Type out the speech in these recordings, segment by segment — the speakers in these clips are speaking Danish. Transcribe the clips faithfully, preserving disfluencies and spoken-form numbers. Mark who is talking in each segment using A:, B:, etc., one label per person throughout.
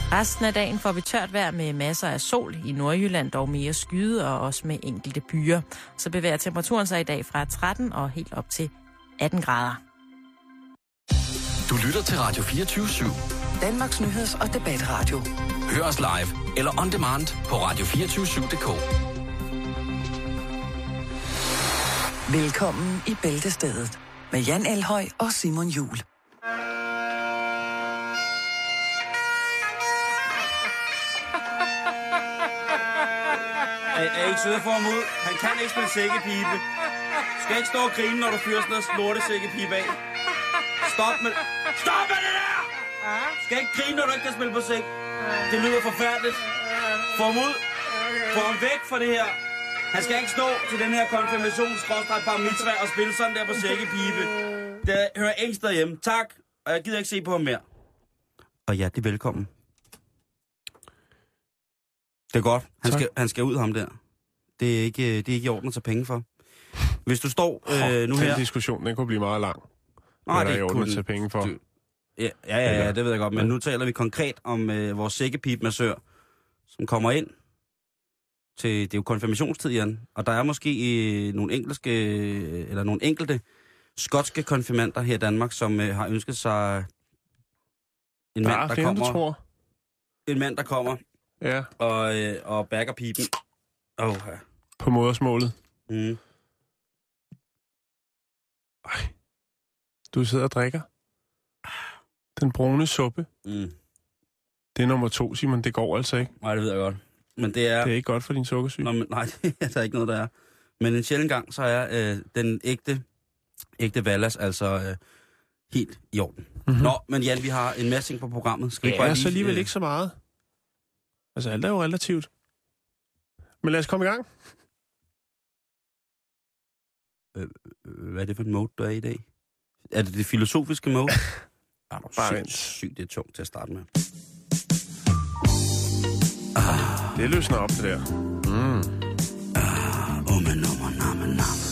A: Resten af dagen får vi tørt vejr med masser af sol. I Nordjylland dog mere skyde og også med enkelte byer. Så bevæger temperaturen sig i dag fra tretten og helt op til atten grader.
B: Du lytter til Radio fireogtyve syv.
C: Danmarks nyheds- og debatradio.
B: Hør os live eller on demand på radio to fire syv punktum d k.
C: Velkommen i Bæltestedet med Jan Elhøj og Simon Juhl.
D: Er, er I ikke søde for ham ud? Han kan ikke spille sækkepibe. Skal ikke stå og grine, når du fyrer sådan noget lortesækkepibe af. Stop med... Stop med det der! Skal ikke grine, når du ikke kan spille på sæk. Det lyder forfærdeligt. Få ham ud. Få ham væk fra det her. Han skal ikke stå til den her konfirmationsskrådstræk bar mitzvah og spille sådan der på sækkepibe. Det hører ingen sted hjemme. Tak. Og jeg gider ikke se på ham mere. Og ja, det er velkommen. Det er godt. Han skal, han skal ud, ham der. Det er ikke, det er ikke i orden at tage penge for. Hvis du står øh, nu her...
E: Den diskussion, den kunne blive meget lang.
D: Nej, det er
E: i orden at
D: kun...
E: tage penge for.
D: Du... Ja, ja, ja, ja, det ved jeg godt. Men nu taler vi konkret om øh, vores sækkepipmassør, som kommer ind til... Det er jo konfirmationstid, Jan. Og der er måske øh, nogle, engelske, øh, eller nogle enkelte skotske konfirmander her i Danmark, som øh, har ønsket sig en
E: der
D: mand,
E: er
D: der
E: flere,
D: kommer...
E: du tror.
D: En mand, der kommer
E: Ja.
D: og, øh, og backer pipen. Oh, ja.
E: På modersmålet.
D: Mm.
E: Ej. Du sidder og drikker. Den brune suppe.
D: Mm.
E: Det er nummer to, Simon. Det går altså ikke.
D: Nej, det ved jeg godt. Men det er...
E: Det er ikke godt for din sukkersyge.
D: Nå, men, nej, det er der ikke noget, der er. Men en sjældent gang, så er øh, den ægte, ægte Vallas altså øh, helt i orden. Mm-hmm. Nå, men Jan, vi har en masse ting på programmet. Skal vi
E: ja,
D: bare lige,
E: så alligevel
D: øh...
E: ikke så meget. Altså, alt er jo relativt. Men lad os komme i gang.
D: Øh, hvad er det for en mode, du er i i dag? Er det det filosofiske mode? Ah,
E: bare
D: vent. Sygt, det er tungt til at starte med.
E: Ah. Det løsner op, det der. Mm.
D: Ah, oh, men nummer, nummer, nummer.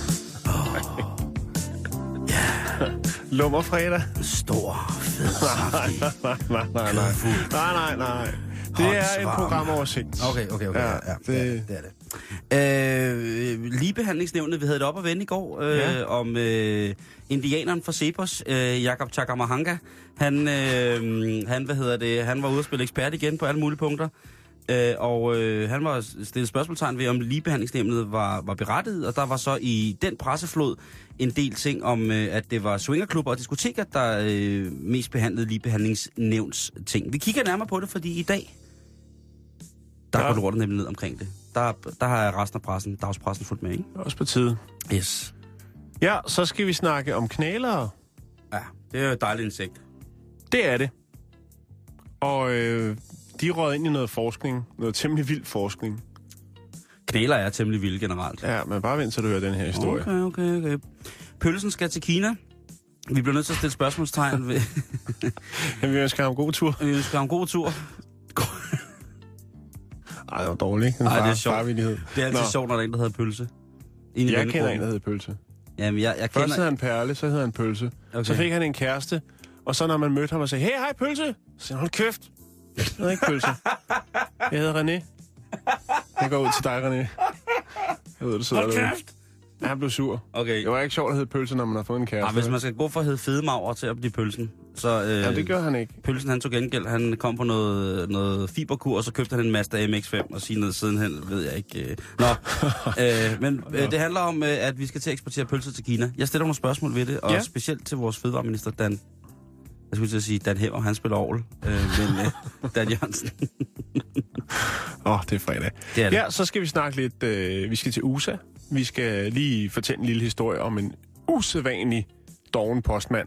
E: Lummer fredag.
D: Stor, fed, saftig.
E: nej, nej, nej, nej. Nej, nej, nej. Det er en programoversigt.
D: Okay, okay, okay.
E: Ja,
D: Ja, ja,
E: det...
D: det er det. Øh, ligebehandlingsnævnet, vi havde det op at vende i går, øh, ja. om øh, indianeren fra Cepos, øh, Jacob Takamahanga. Han, øh, han, hvad hedder det, han var ude at spille ekspert igen på alle mulige punkter. Øh, og øh, han var stillet spørgsmålstegn ved, om ligebehandlingsnævnet var, var berettiget, og der var så i den presseflod en del ting om, øh, at det var swingerklubber og diskoteker, der øh, mest behandlede ligebehandlingsnævns ting. Vi kigger nærmere på det, fordi i dag, der ja. går lortet nemlig ned omkring det. Der, der har resten af pressen, dagspressen fulgt med, ikke?
E: Også på tide.
D: Yes.
E: Ja, så skal vi snakke om knælere.
D: Ja, det er jo et dejligt insekt.
E: Det er det. Og øh, de rød ind i noget forskning, noget temmelig vild forskning.
D: Knæler er temmelig vilde generelt.
E: Ja, men bare vent, så du hører den her historie.
D: Okay, okay, okay. Pølsen skal til Kina. Vi bliver nødt til at stille spørgsmålstegn ved...
E: Jamen, vi ønsker ham god tur.
D: Vi ønsker ham god tur.
E: Ej, det var dårligt, ikke?
D: Ej, det er sjovt.
E: Farvillighed.
D: Det er altid
E: Nå.
D: sjovt, når der er en, der hedder pølse. Jeg
E: kender en, der hedder Pølse.
D: Jamen, jeg, jeg
E: Først
D: kender...
E: hedder han Perle, så hedder han Pølse. Okay. Så fik han en kæreste, og så når man mødte ham og sagde, hey, hej Pølse, så siger han, hold kæft. Jeg hedder ikke Pølse. Jeg hedder René. Jeg går ud til dig, René. Jeg ved, du sidder
D: hold
E: derude.
D: kæft!
E: Ja, han blev sur.
D: Okay.
E: Det var ikke sjovt at hedde Pølse, når man har fået en kæreste.
D: Ej, hvis man skal gå for at hedde Fedemauer til at blive Pølsen, så... Øh,
E: ja, det gør han ikke.
D: Pølsen, han tog gengæld, han kom på noget, noget fiberkur, og så købte han en Mazda M X fem, og sige noget sidenhen, ved jeg ikke. Øh. Nå, øh, men øh, det handler om, øh, at vi skal til at eksportere pølser til Kina. Jeg stiller nogle spørgsmål ved det, og ja. specielt til vores fødevareminister, Dan... Jeg skulle til at sige Dan Hæver, han spiller orgel, øh, men øh, Dan Jørgensen.
E: Åh, oh, det er fredag.
D: Det er det.
E: Ja, så skal vi snakke lidt... Øh, vi skal til U S A. Vi skal lige fortælle en lille historie om en usædvanlig doven postmand.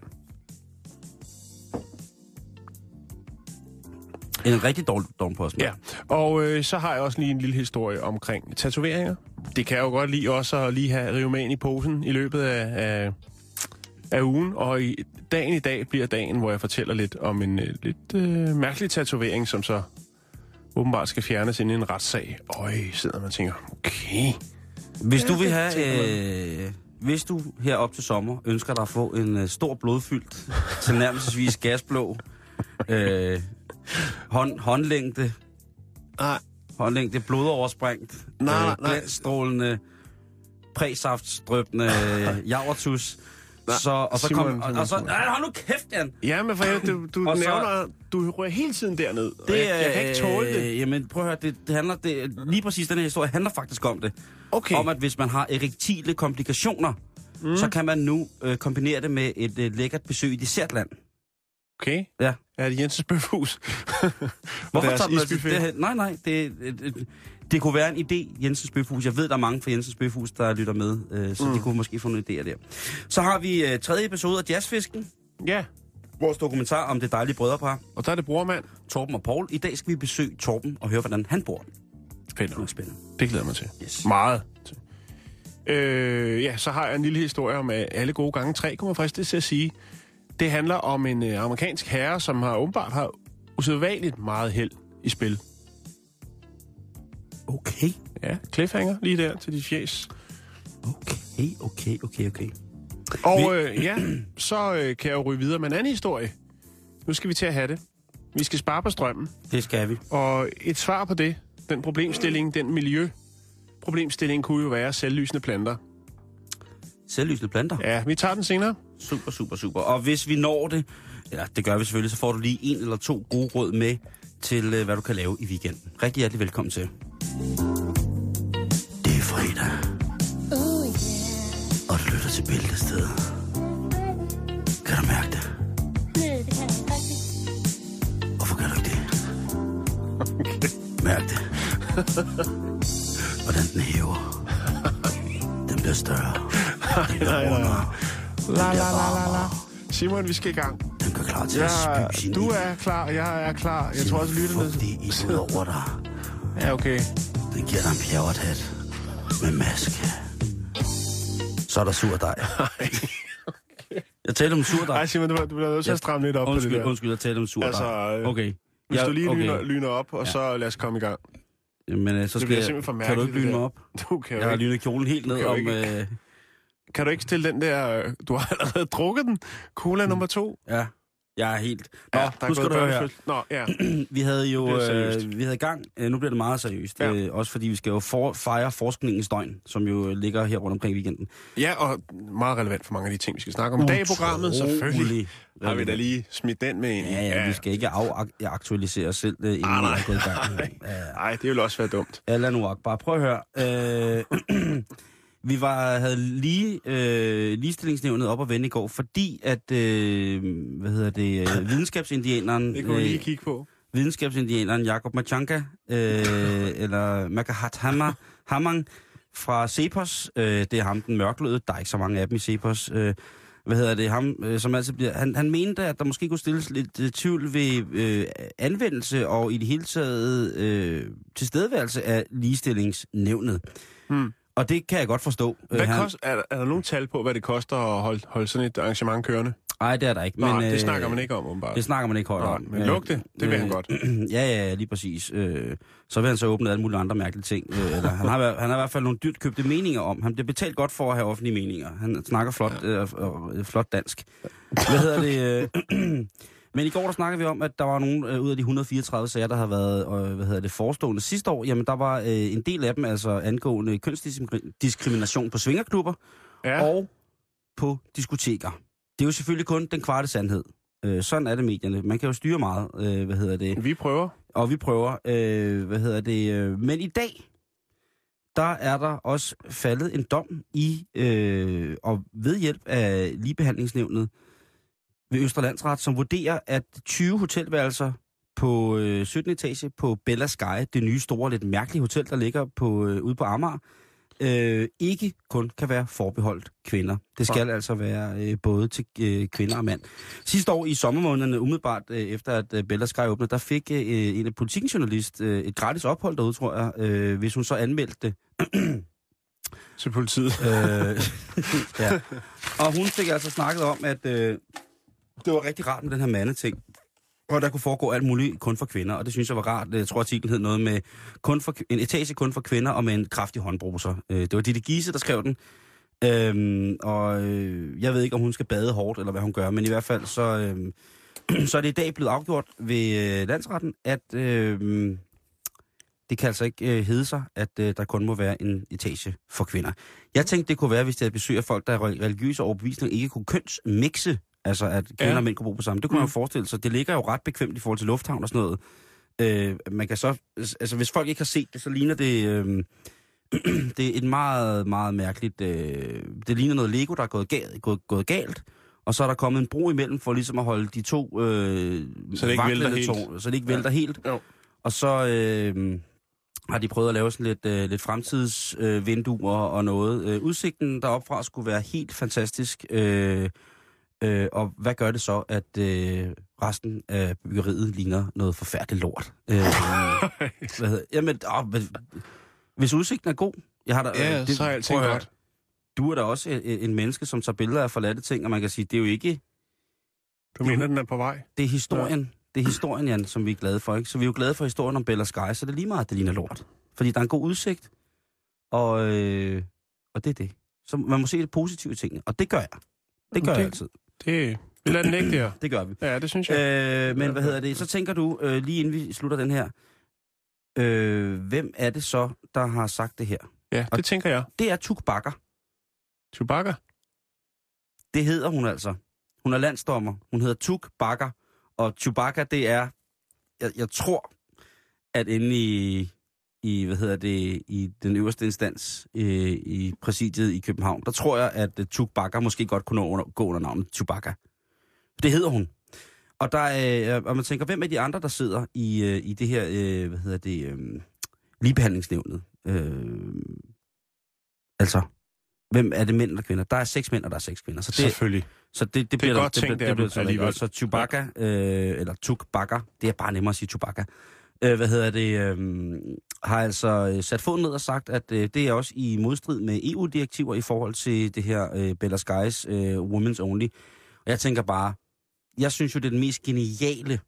D: En rigtig dårlig doven postmand.
E: Ja, og øh, så har jeg også lige en lille historie omkring tatoveringer. Det kan jeg jo godt lide også at lige have rive med ind i posen i løbet af, af, af ugen. Og i, dagen i dag bliver dagen, hvor jeg fortæller lidt om en øh, lidt øh, mærkelig tatovering, som så åbenbart skal fjernes ind i en retssag. Øj, sidder man og tænker, okay...
D: Hvis du vil have, øh, hvis du her op til sommer ønsker dig at få en øh, stor blodfyldt, tilnærmelsesvis gasblå, øh, Hånd, håndlængde.
E: Nej.
D: Håndlængde, blodoversprængt.
E: Nej,
D: øh,
E: nej.
D: Glænsstrålende, præsaftstrøbende javertus. Så, og så
E: Simon,
D: kom... Og, og så... Ej, hold nu kæft, Jan!
E: Ja, men for helvede, du, du
D: Og så-
E: nævner... Du rører hele tiden derned. og
D: Det,
E: jeg, jeg kan ikke tåle det.
D: Øh, jamen, prøv at høre, det, det handler... Det, lige præcis den her historie handler faktisk om det.
E: Okay.
D: Om, at hvis man har erektile komplikationer, mm. så kan man nu øh, kombinere det med et øh, lækkert besøg i dessertland.
E: Okay.
D: Ja.
E: Er det Jensens Bøfhus?
D: Hvorfor
E: Deres
D: tager man altså
E: isbuffet?
D: det? Nej, nej, det, det, det kunne være en idé, Jensens Bøfhus. Jeg ved, der er mange fra Jensens Bøfhus, der lytter med, øh, så mm. de kunne måske få nogle idéer der. Så har vi øh, tredje episode af Jazzfisken,
E: Ja.
D: vores dokumentar om det dejlige brødrepar,
E: Og der er det brormand.
D: Torben og Paul. I dag skal vi besøge Torben og høre, hvordan han bor.
E: Fedt.
D: Det er spændende.
E: Det glæder jeg mig til.
D: Yes.
E: Meget. Øh, ja, så har jeg en lille historie om at alle gode gange tre, kunne man fristes til at sige. Det handler om en øh, amerikansk herre, som har åbenbart har usædvanligt meget held i spil.
D: Okay,
E: Ja, cliffhanger lige der til de fjes.
D: okay, okay, okay, okay.
E: Og øh, ja, så øh, kan jeg jo ryge videre med en anden historie. Nu skal vi til at have det. Vi skal spare på strømmen.
D: Det skal vi.
E: Og et svar på det, den problemstilling, den miljøproblemstilling, kunne jo være selvlysende planter.
D: Selvlysende planter.
E: Ja, vi tager den senere.
D: Super, super, super. Og hvis vi når det, ja, det gør vi selvfølgelig, så får du lige en eller to gode råd med til, øh, hvad du kan lave i weekenden. Rigtig hjertelig velkommen til. Det er fredag.
F: Oh yeah.
D: Og du lytter til Bæltestedet. Kan du mærke det?
F: Nej, det kan jeg faktisk.
D: Hvorfor kan du ikke det? Okay. Mærk det. Hvordan den hæver. Den bliver større. Den bliver rundere.
E: La, la, la, la, la. Simon, vi skal i gang.
D: Den gør klar til at
E: Ja,
D: spy sin
E: du
D: ild.
E: er klar, jeg er klar. Jeg tror også, lytterne...
D: Fugtig ild ud over dig.
E: Ja, okay.
D: Den giver dig en pjerrethat med maske. Så er der sur dej. Jeg taler om sur dej.
E: Ej, Simon, du, du bliver nødt til at stramme lidt op
D: Undskyld,
E: på det der.
D: undskyld, jeg taler om sur
E: Altså,
D: dej.
E: øh,
D: Okay.
E: Hvis
D: Ja,
E: du lige
D: okay.
E: lyner, lyner op, og så lad os komme i gang.
D: Men øh, så
E: Det
D: skal
E: bliver
D: jeg...
E: simpelthen for
D: Kan du
E: mærkeligt,
D: ikke lyne
E: det
D: mig
E: der.
D: op?
E: Du kan jo
D: Jeg har
E: ikke.
D: lynet kjolen helt ned
E: kan jo
D: om...
E: ikke.
D: Øh,
E: Kan du ikke stille den der... øh, Du har allerede drukket den. Cola nummer to.
D: ja, jeg er helt... Nå,
E: Ja,
D: ja,
E: der
D: nu skal du høre her.
E: Nå, ja.
D: Vi havde jo
E: Det er
D: øh,
E: seriøst.
D: vi havde gang, øh, nu bliver det meget seriøst,
E: Ja.
D: øh, også fordi vi skal jo for, fejre forskningens døgn, som jo ligger her rundt omkring weekenden.
E: Ja, og meget relevant for mange af de ting, vi skal snakke om i dag i programmet. Selvfølgelig
D: Utrolig
E: har vi da
D: relevant.
E: lige smidt den med ind.
D: Ja, ja, vi skal ikke afaktualisere os selv, øh, inden
E: Ah,
D: vi
E: nej.
D: er gået i gang.
E: Nej, det ville også være dumt.
D: Ja, lad nu bare prøv at høre. Øh, vi var, havde lige øh, ligestillingsnævnet op og vende i går, fordi at, øh, hvad hedder det, øh, videnskabsindianeren...
E: Det kunne vi
D: øh,
E: lige kigge på.
D: videnskabsindianeren Jacob Machanka, øh, eller Makahat Hammer, Hamang fra Cepos. Øh, det er ham, den mørkløde. Der er ikke så mange af dem i Cepos. Øh, hvad hedder det? Ham, øh, som altid bliver... Han, han mente, at der måske kunne stilles lidt øh, tvivl ved øh, anvendelse og i det hele taget øh, tilstedeværelse af ligestillingsnævnet.
E: Hmm.
D: Og det kan jeg godt forstå.
E: Hvad
D: Øh, han,
E: kost, er, der, er der nogen tal på, hvad det koster at holde, holde sådan et arrangement kørende?
D: Ej, det er der ikke.
E: Nej,
D: Men,
E: det
D: øh,
E: snakker man ikke om, åbenbart.
D: Det snakker man ikke højt
E: Nej,
D: om.
E: men luk det. Det vil han godt.
D: Ja, ja, lige præcis. Øh, så vil han så åbne alle mulige andre mærkelige ting. Øh, eller, han, har, han har i hvert fald nogle dyrt købte meninger om. Han bliver betalt godt for at have offentlige meninger. Han snakker flot, øh, øh, flot dansk. Hvad hedder det? Øh, men i går der snakkede vi om, at der var nogen øh, ud af de et hundrede og fireogtredive sager, der havde været øh, hvad hedder det, forestående sidste år. Jamen, der var øh, en del af dem altså angående kønsdiskrimination på svingerklubber
E: Ja.
D: og på diskoteker. Det er jo selvfølgelig kun den kvarte sandhed. Øh, sådan er det medierne. Man kan jo styre meget, øh, hvad hedder det.
E: Vi prøver.
D: Og vi prøver, øh, hvad hedder det. Øh, men i dag, der er der også faldet en dom i, øh, og ved hjælp af Ligebehandlingsnævnet ved Østre Landsret, som vurderer, at tyve hotelværelser på øh, syttende etage på Bella Sky, det nye store, lidt mærkelige hotel, der ligger på, øh, ude på Amager, øh, ikke kun kan være forbeholdt kvinder. Det skal ja. altså være øh, både til øh, kvinder og mand. Sidste år i sommermånederne, umiddelbart øh, efter at øh, Bella Sky åbnede, der fik øh, en af Politikens journalist øh, et gratis ophold derude, tror jeg, øh, hvis hun så anmeldte det.
E: Til politiet.
D: øh, ja. Og hun fik altså snakket om, at øh, det var rigtig rart med den her mandeting. Og der kunne foregå alt muligt kun for kvinder, og det synes jeg var rart. Jeg tror, artiklen hed noget med kun for, en etage kun for kvinder og med en kraftig håndbruser. Det var Ditte Giese, der skrev den. Øhm, og øh, jeg ved ikke, om hun skal bade hårdt, eller hvad hun gør, men i hvert fald så, øh, så er det i dag blevet afgjort ved øh, landsretten, at øh, det kan altså ikke øh, hedde sig, at øh, der kun må være en etage for kvinder. Jeg tænkte, det kunne være, hvis det besøger folk, der er religiøse overbevisninger, ikke kunne kønsmixe, altså at kvinder ja. og mænd kunne bo på sammen. Det kunne mm. man jo forestille sig. Det ligger jo ret bekvemt i forhold til lufthavn og sådan noget. Øh, man kan så, altså hvis folk ikke har set det, så ligner det, øh, det er et meget, meget mærkeligt, øh, det ligner noget Lego, der er gået galt, gået, gået galt, og så er der kommet en bro imellem for ligesom at holde de to øh,
E: så det ikke vælter helt.
D: To, så det ikke vælter ja. helt.
E: Jo.
D: Og så øh, har de prøvet at lave sådan lidt, øh, lidt fremtidsvinduer øh, og noget. Øh, udsigten deroppe fra skulle være helt fantastisk. Øh, øh, og hvad gør det så, at øh, resten af byggeriet ligner noget forfærdeligt lort? Øh, hvad hedder, jamen, åh, hvis udsigten er god... Jeg har der,
E: ja, det, så er alting godt.
D: Du er da også en, en menneske, som tager billeder af forladte ting, og man kan sige, det er jo ikke...
E: Du mener, det, den er på vej?
D: Det er historien. Ja. Det er historien, Jan, som vi er glade for, ikke? Så vi er jo glade for historien om Bella Sky, så det er lige meget, at det ligner lort. Fordi der er en god udsigt, og, øh, og det er det. Så man må se det positive ting, og det gør jeg. Det gør det, jeg altid.
E: Det, vi lader den ikke der.
D: Det gør vi.
E: Ja, det synes jeg.
D: Øh, men hvad hedder det? Så tænker du, øh, lige inden vi slutter den her, øh, hvem er det så, der har sagt det her?
E: Ja, det
D: og
E: tænker jeg.
D: Det er Tuk Bakker.
E: Chewbacca?
D: Det hedder hun altså. Hun er landsdommer. Hun hedder Tuk Bakker. Og Chewbacca, det er, jeg, jeg tror, at inde i, i, hvad hedder det, i den øverste instans øh, i præsidiet i København, der tror jeg, at uh, Tuk Bakker måske godt kunne under, gå under navnet Chewbacca. Det hedder hun. Og der er, og man tænker, hvem er de andre, der sidder i, øh, i det her, øh, hvad hedder det, øh, ligebehandlingsnævnet? Øh, altså, hvem er det mænd eller kvinder? Der er seks mænd, og der er seks kvinder. Så det,
E: selvfølgelig.
D: Så det, det, det
E: bliver
D: godt
E: der,
D: tænkt, det, det, det, det bliver så Chewbacca, øh, eller Tuk Bakker, det er bare nemmere at sige Chewbacca, øh, hvad hedder det, øh, har altså sat foden ned og sagt, at øh, det er også i modstrid med E U-direktiver i forhold til det her øh, Bella Sky's øh, Women's Only. Og jeg tænker bare, jeg synes jo, det er den mest geniale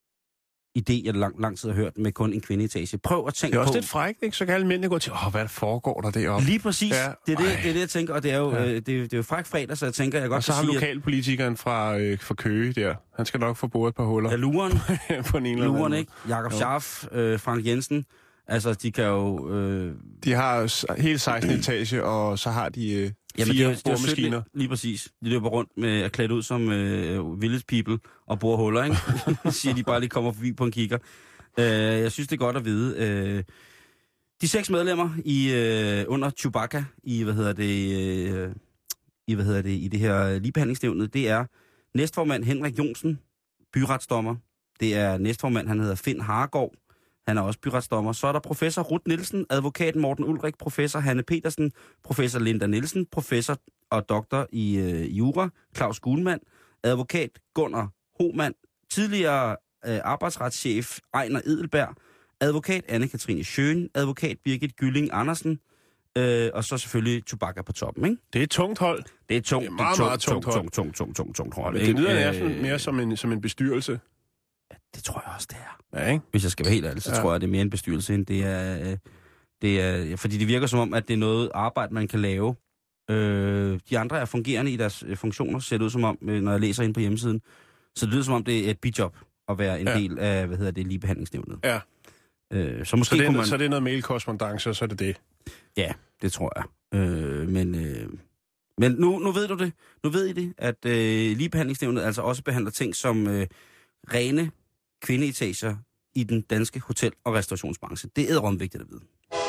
D: idé, jeg lang, lang tid har hørt med kun en kvindeetage. Prøv at tænke på...
E: Det er også
D: på,
E: lidt frækt, ikke? Så kan alle mændene gå til, åh, hvad foregår der deroppe?
D: Lige præcis. Ja. Det, er det, det er det, jeg tænker, og det er jo,
E: ja.
D: øh, det, det er jo fræk fredag, så jeg tænker, jeg godt
E: og så har
D: sige,
E: lokalpolitikeren fra, øh, fra Køge der. Han skal nok få boret et par huller.
D: Ja, luren.
E: på en eller
D: luren, ikke? Jakob Scharf, øh, Frank Jensen. Altså, de kan jo... Øh...
E: De har hele seksten etage, og så har de øh,
D: Jamen,
E: fire
D: det er,
E: boremaskiner.
D: Det er lige præcis. De løber rundt med at klæde ud som øh, village people og borer huller, ikke? Siger de bare lige kommer forbi på en kigger. Uh, jeg synes, det er godt at vide. Uh, de seks medlemmer i uh, under Chewbacca i hvad hedder det uh, i hvad hedder det i det her ligebehandlingsnævnet, det er næstformand Henrik Jonsen, byretsdommer. Det er næstformand, han hedder Finn Haregaard. Han er også byretsdommer. Så er der professor Ruth Nielsen, advokat Morten Ulrik, professor Hanne Petersen, professor Linda Nielsen, professor og doktor i uh, jura Claus Guhlmann, advokat Gunnar Hohmann, tidligere arbejdsretschef Ejner Edelberg, advokat Anne-Katrine Schøn, advokat Birgit Gylling Andersen, øh, og så selvfølgelig Chewbacca på toppen, ikke?
E: Det er et tungt hold.
D: Det er tungt.
E: Det er meget,
D: tungt,
E: meget tungt hold.
D: Tungt, tungt, tungt, tungt, tungt hold.
E: Det lyder øh, mere som en, som en bestyrelse.
D: Ja, det tror jeg også, det er.
E: Ja, ikke?
D: Hvis jeg skal være helt ærlig, så ja. tror jeg, det er mere en bestyrelse, end det er... Øh, det er fordi det virker som om, at det er noget arbejde, man kan lave. Øh, de andre er fungerende i deres funktioner, ser det ud som om, når jeg læser ind på hjemmesiden. Så det lyder som om, det er et bijob at være en ja. del af, hvad hedder det, ligebehandlingsnævnet.
E: Ja.
D: Øh, så måske
E: så, det er,
D: kunne man...
E: så det er noget mailkorrespondance, og så er det det?
D: Ja, det tror jeg. Øh, men øh... men nu, nu ved du det. Nu ved I det, at øh, ligebehandlingsnævnet altså også behandler ting som øh, rene kvindeetager i den danske hotel- og restaurationsbranche. Det er edderom vigtigt at vide.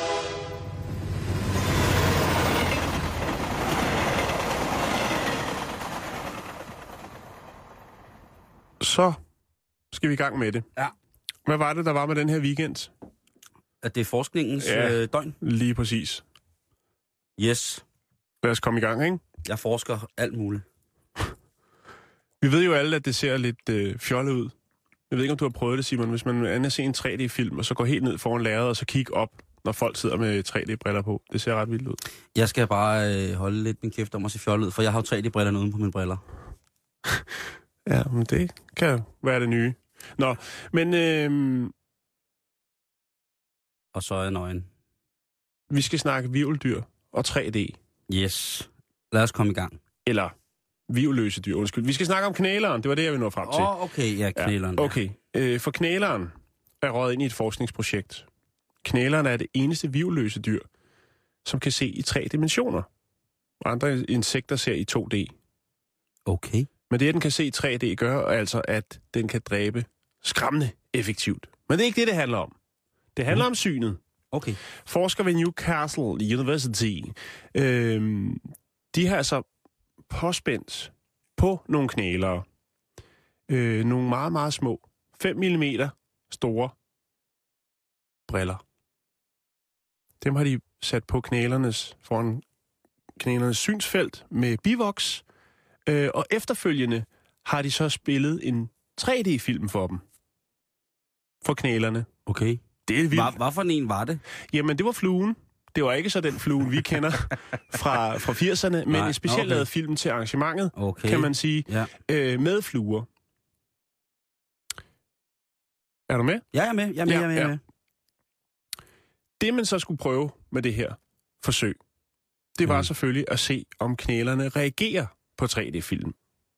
E: Så skal vi i gang med det.
D: Ja.
E: Hvad var det, der var med den her weekend?
D: At det er forskningens
E: ja,
D: øh, døgn?
E: Lige præcis.
D: Yes.
E: Lad os komme i gang, ikke?
D: Jeg forsker alt muligt.
E: Vi ved jo alle, at det ser lidt øh, fjollet ud. Jeg ved ikke, om du har prøvet det, Simon. Hvis man er se en tre D-film, og så går helt ned foran lærredet, og så kigge op, når folk sidder med tre D-briller på. Det ser ret vildt ud. Jeg skal bare øh, holde lidt min kæft om at se fjollet ud, for jeg har jo tre D-brillerne uden på mine briller. Ja, men det kan være det nye. Nå, men... Øh... Og så er jeg nøgen. Vi skal snakke virveldyr og tre D. Yes. Lad os komme i gang. Eller Vivløse dyr, undskyld. Vi skal snakke om knæleren, det var det, jeg ville nå frem til.
D: Åh, oh, okay, ja, knæleren.
E: Ja, okay, øh, for knæleren er røget ind i et forskningsprojekt. Knæleren er det eneste vivløse dyr, som kan se i tre dimensioner. Andre insekter ser i to D.
D: Okay.
E: Men det, den kan se i tre D, gør altså, at den kan dræbe skræmmende effektivt. Men det er ikke det, det handler om. Det handler mm. om synet.
D: Okay.
E: Forskere ved Newcastle University, øh, de har altså påspændt på nogle knælere. Øh, nogle meget, meget små, fem millimeter store briller. Dem har de sat på knælernes, foran knælernes synsfelt med bivoks, øh, og efterfølgende har de så spillet en tre D-film for dem. For knælerne.
D: Okay.
E: Det er vildt.
D: Hvad, hvad for en var det?
E: Jamen, det var fluen. Det var ikke så den flue, vi kender fra, fra firserne, men
D: Nej,
E: en specielt
D: okay.
E: lavet film til arrangementet,
D: Okay.
E: kan man sige,
D: Ja.
E: øh, med fluer. Er du med?
D: Ja, jeg er med. Jeg er med,
E: Ja,
D: jeg er med, jeg er
E: ja.
D: med.
E: Det, man så skulle prøve med det her forsøg, det var
D: Mm.
E: selvfølgelig at se, om knælerne reagerer på tre D-film.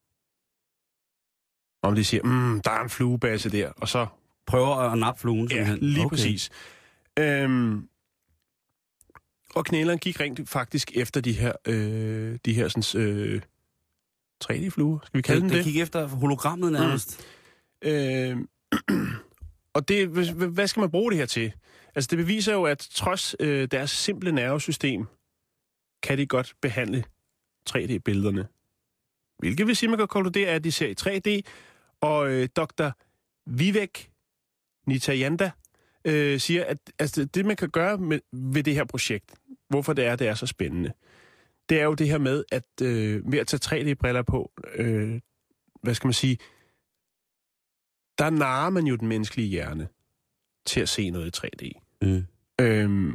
E: Om de siger, mm, der er en fluebasse der, og så...
D: Prøver at nappe fluen,
E: Ja,
D: simpelthen.
E: lige
D: Okay.
E: okay. præcis. Øhm, og knæleren gik rent faktisk efter de her, øh, de her sådan, øh, tre D-fluer, skal vi kalde dem
D: Det
E: det?
D: gik efter hologrammet nærmest.
E: Mm. Øh, og det, hvad hvad skal man bruge det her til? Altså, det beviser jo, at trods øh, deres simple nervesystem, kan de godt behandle tre D-billederne. Hvilket vil sige, man kan konkludere, at de ser i tre D, og øh, doktor Vivek Nityananda øh, siger, at altså, det, man kan gøre med, ved det her projekt, hvorfor det er, det er så spændende, det er jo det her med, at øh, ved at tage tre D-briller på, øh, hvad skal man sige, der narrer man jo den menneskelige hjerne til at se noget i tre D.
D: Mm.
E: Øhm,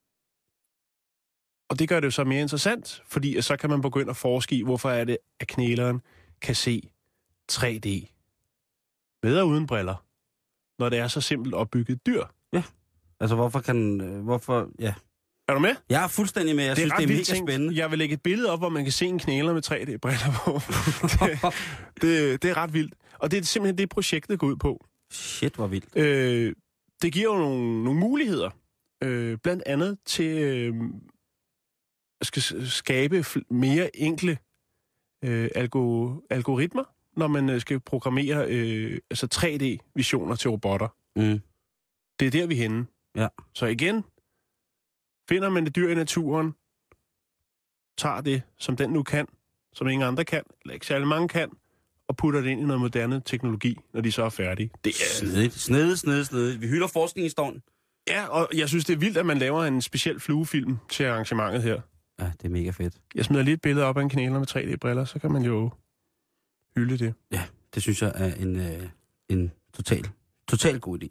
E: og det gør det jo så mere interessant, fordi så kan man begynde at forske i, hvorfor er det, at knæleren kan se tre D med og uden briller, når det er så simpelt opbygget dyr.
D: Altså, hvorfor kan... øh, Hvorfor... Ja.
E: Er du med?
D: Jeg er fuldstændig med. Jeg synes, det er mega spændende.
E: Jeg vil lægge et billede op, hvor man kan se en knæler med tre D-briller på. det, det, det er ret vildt. Og det er simpelthen det, projektet går ud på.
D: Shit, hvor vildt.
E: Øh, det giver jo nogle, nogle muligheder. Øh, blandt andet til øh, at skal skabe fl- mere enkle øh, algo, algoritmer, når man øh, skal programmere øh, altså tre D-visioner til robotter.
D: Mm.
E: Det er der, vi er henne.
D: Ja.
E: Så igen, finder man et dyr i naturen, tager det, som den nu kan, som ingen andre kan, eller ikke særlig mange kan, og putter det ind i noget moderne teknologi, når de så er færdige. Det er...
D: Snedigt, snedigt, snedigt, snedigt. Vi hylder forskningshistorien.
E: Ja, og jeg synes, det er vildt, at man laver en speciel fluefilm til arrangementet her.
D: Ja, det er mega fedt.
E: Jeg smider lige et billede op af en knæler med tre D-briller, så kan man jo hylde det.
D: Ja, det synes jeg er en, øh, en total, total god idé.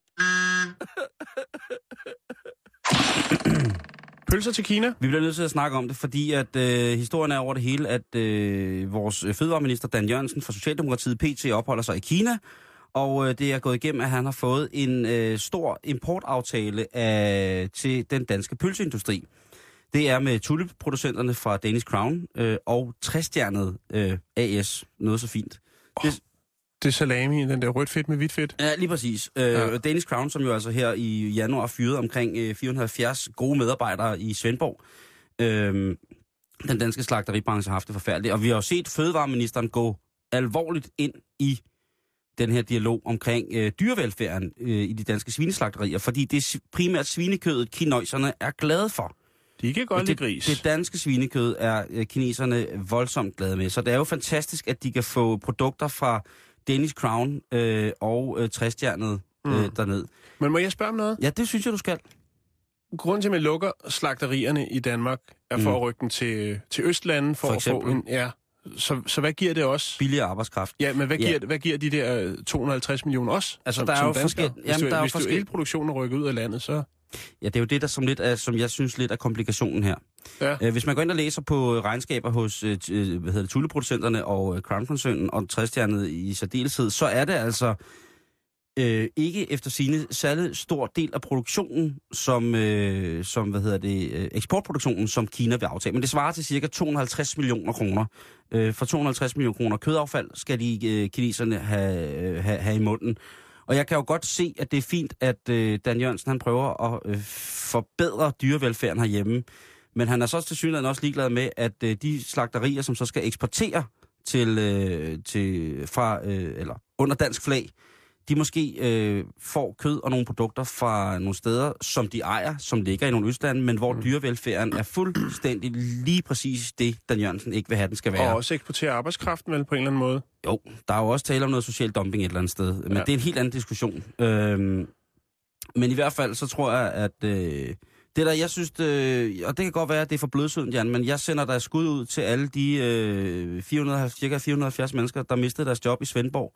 E: Pølser til Kina?
D: Vi bliver nødt til at snakke om det, fordi at øh, historien er over det hele, at øh, vores fødevareminister Dan Jørgensen fra Socialdemokratiet P T opholder sig i Kina, og øh, det er gået igennem, at han har fået en øh, stor importaftale af, til den danske pølseindustri. Det er med tulipproducenterne fra Danish Crown øh, og Trestjernet øh, A S. Noget så fint.
E: Oh, det, det er salami, den der rødt fedt med hvidt fedt.
D: Ja, lige præcis. Øh, ja. Danish Crown, som jo altså her i januar fyrede omkring øh, fire hundrede og halvfjerds gode medarbejdere i Svendborg. Øh, den danske slagteribranche har haft det forfærdeligt. Og vi har jo set fødevareministeren gå alvorligt ind i den her dialog omkring øh, dyrevelfærden øh, i de danske svineslagterier, fordi det er primært svinekødet, kineserne er glade for.
E: De kan godt lide gris.
D: Det danske svinekød er øh, kineserne voldsomt glade med, så det er jo fantastisk, at de kan få produkter fra Danish Crown øh, og øh, Trestjernet øh, mm. derned.
E: Men må jeg spørge om noget?
D: Ja, det synes jeg, du skal.
E: Grunden til, at man lukker slagterierne i Danmark, er for mm. at rykke dem til, til Østlanden, for, for at få en... Ja, så, så hvad giver det også?
D: Billigere arbejdskraft.
E: Ja, men hvad,
D: ja.
E: giver, hvad giver de der to hundrede og halvtreds millioner også?
D: Altså,
E: som,
D: der er
E: som
D: jo
E: dansker?
D: forskel...
E: Hvis,
D: Jamen,
E: du,
D: der er
E: hvis
D: jo
E: du
D: forskel...
E: hele produktionen rykker ud af landet, så...
D: Ja, det er jo det, der som, lidt er, som jeg synes lidt er komplikationen her.
E: Ja.
D: Øh, hvis man går ind og læser på regnskaber hos øh, hvad hedder det, tulleproducenterne og øh, Crown-koncernen og Trestjernet i særdeleshed, så er det altså øh, ikke efter sigende særlig stor del af produktionen, som, øh, som hvad hedder det, øh, eksportproduktionen, som Kina vil aftage. Men det svarer til cirka to hundrede og halvtreds millioner kroner Øh, for to hundrede og halvtreds millioner kroner kødaffald skal de øh, kineserne have, have, have i munden. Og jeg kan jo godt se, at det er fint, at øh, Dan Jørgensen han prøver at øh, forbedre dyrevelfærden herhjemme. Men han er så til synligheden også ligeglad med, at øh, de slagterier, som så skal eksportere til, øh, til fra øh, eller under dansk flag, de måske øh, får kød og nogle produkter fra nogle steder, som de ejer, som ligger i nogle østlande, men hvor mm. dyrevelfærden er fuldstændig lige præcis det, Dan Jørgensen ikke vil have, den skal være.
E: Og også eksportere arbejdskraften vel på en eller anden måde?
D: Jo, der er jo også tale om noget social dumping et eller andet sted, men ja. Det er en helt anden diskussion. Øhm, men i hvert fald så tror jeg, at øh, det der, jeg synes, øh, og det kan godt være, at det er for blødsødent, Jan, men jeg sender der skud ud til alle de øh, fire hundrede, cirka fire hundrede og halvfjerds mennesker, der mistede deres job i Svendborg.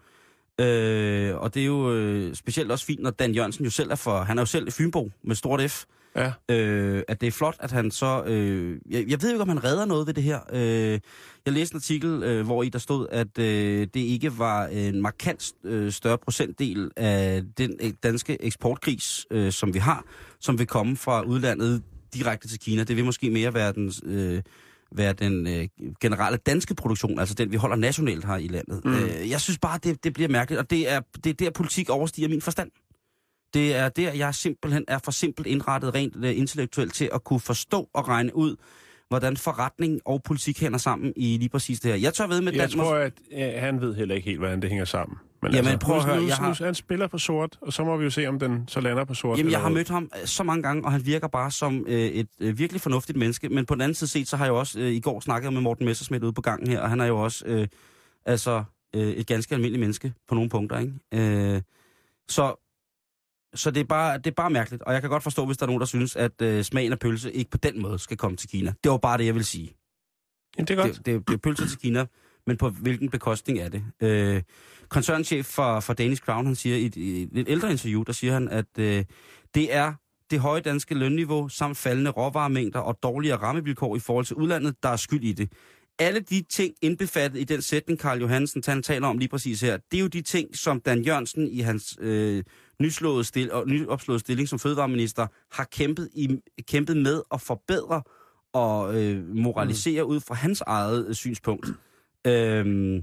D: Øh, og det er jo øh, specielt også fint, når Dan Jørgensen jo selv er for, han er jo selv Fynbo med stort F,
E: ja.
D: øh, at det er flot, at han så, øh, jeg, jeg ved jo ikke, om han redder noget ved det her. Øh, jeg læste en artikel, øh, hvor i der stod, at øh, det ikke var en markant øh, større procentdel af den danske eksportkris, øh, som vi har, som vil komme fra udlandet direkte til Kina. Det vil måske mere være den... Øh, være den øh, generelle danske produktion, altså den, vi holder nationalt her i landet. Mm. Øh, jeg synes bare, det, det bliver mærkeligt, og det er, det er der, politik overstiger min forstand. Det er der, jeg simpelthen er for simpelt indrettet rent øh, intellektuelt til at kunne forstå og regne ud, hvordan forretning og politik hænger sammen i lige præcis det her. Jeg tør ved med...
E: Jeg
D: Dan,
E: tror, at ja, han ved heller ikke helt, hvordan det hænger sammen. Men
D: Jamen,
E: altså,
D: prøv at høre,
E: nu,
D: jeg har...
E: Han spiller på sort, og så må vi jo se, om den så lander på sort.
D: Jamen, jeg har mødt ham så mange gange, og han virker bare som øh, et øh, virkelig fornuftigt menneske. Men på den anden side set, så har jeg jo også øh, i går snakket med Morten Messerschmidt ude på gangen her, og han er jo også øh, altså, øh, et ganske almindeligt menneske på nogle punkter, ikke? Øh, så så det, er bare, det er bare mærkeligt, og jeg kan godt forstå, hvis der er nogen, der synes, at øh, smagen af pølse ikke på den måde skal komme til Kina. Det var bare det, jeg vil sige.
E: Jamen, det er godt.
D: Det, det, det er pølse til Kina, men på hvilken bekostning er det? Øh, koncernchef for, for Danish Crown, han siger i et, i et lidt ældre interview, der siger han, at øh, det er det høje danske lønniveau, samt faldende råvaremængder og dårligere rammevilkår i forhold til udlandet, der er skyld i det. Alle de ting indbefattet i den sætning, Karl Johansen han taler om lige præcis her, det er jo de ting, som Dan Jørgensen i hans øh, nyslåede stil, og nyopslåede stilling som fødevareminister har kæmpet, i, kæmpet med at forbedre og øh, moralisere mm. ud fra hans eget øh, synspunkt. Øhm,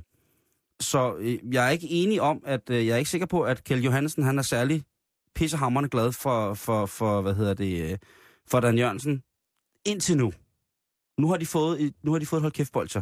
D: så øh, jeg er ikke enig om, at øh, jeg er ikke sikker på, at Kjeld Johansen han er særlig pissehamrende glad for, for, for hvad hedder det, øh, for Dan Jørgensen indtil nu. Nu har de fået, nu har de fået et hold kæft bolcher,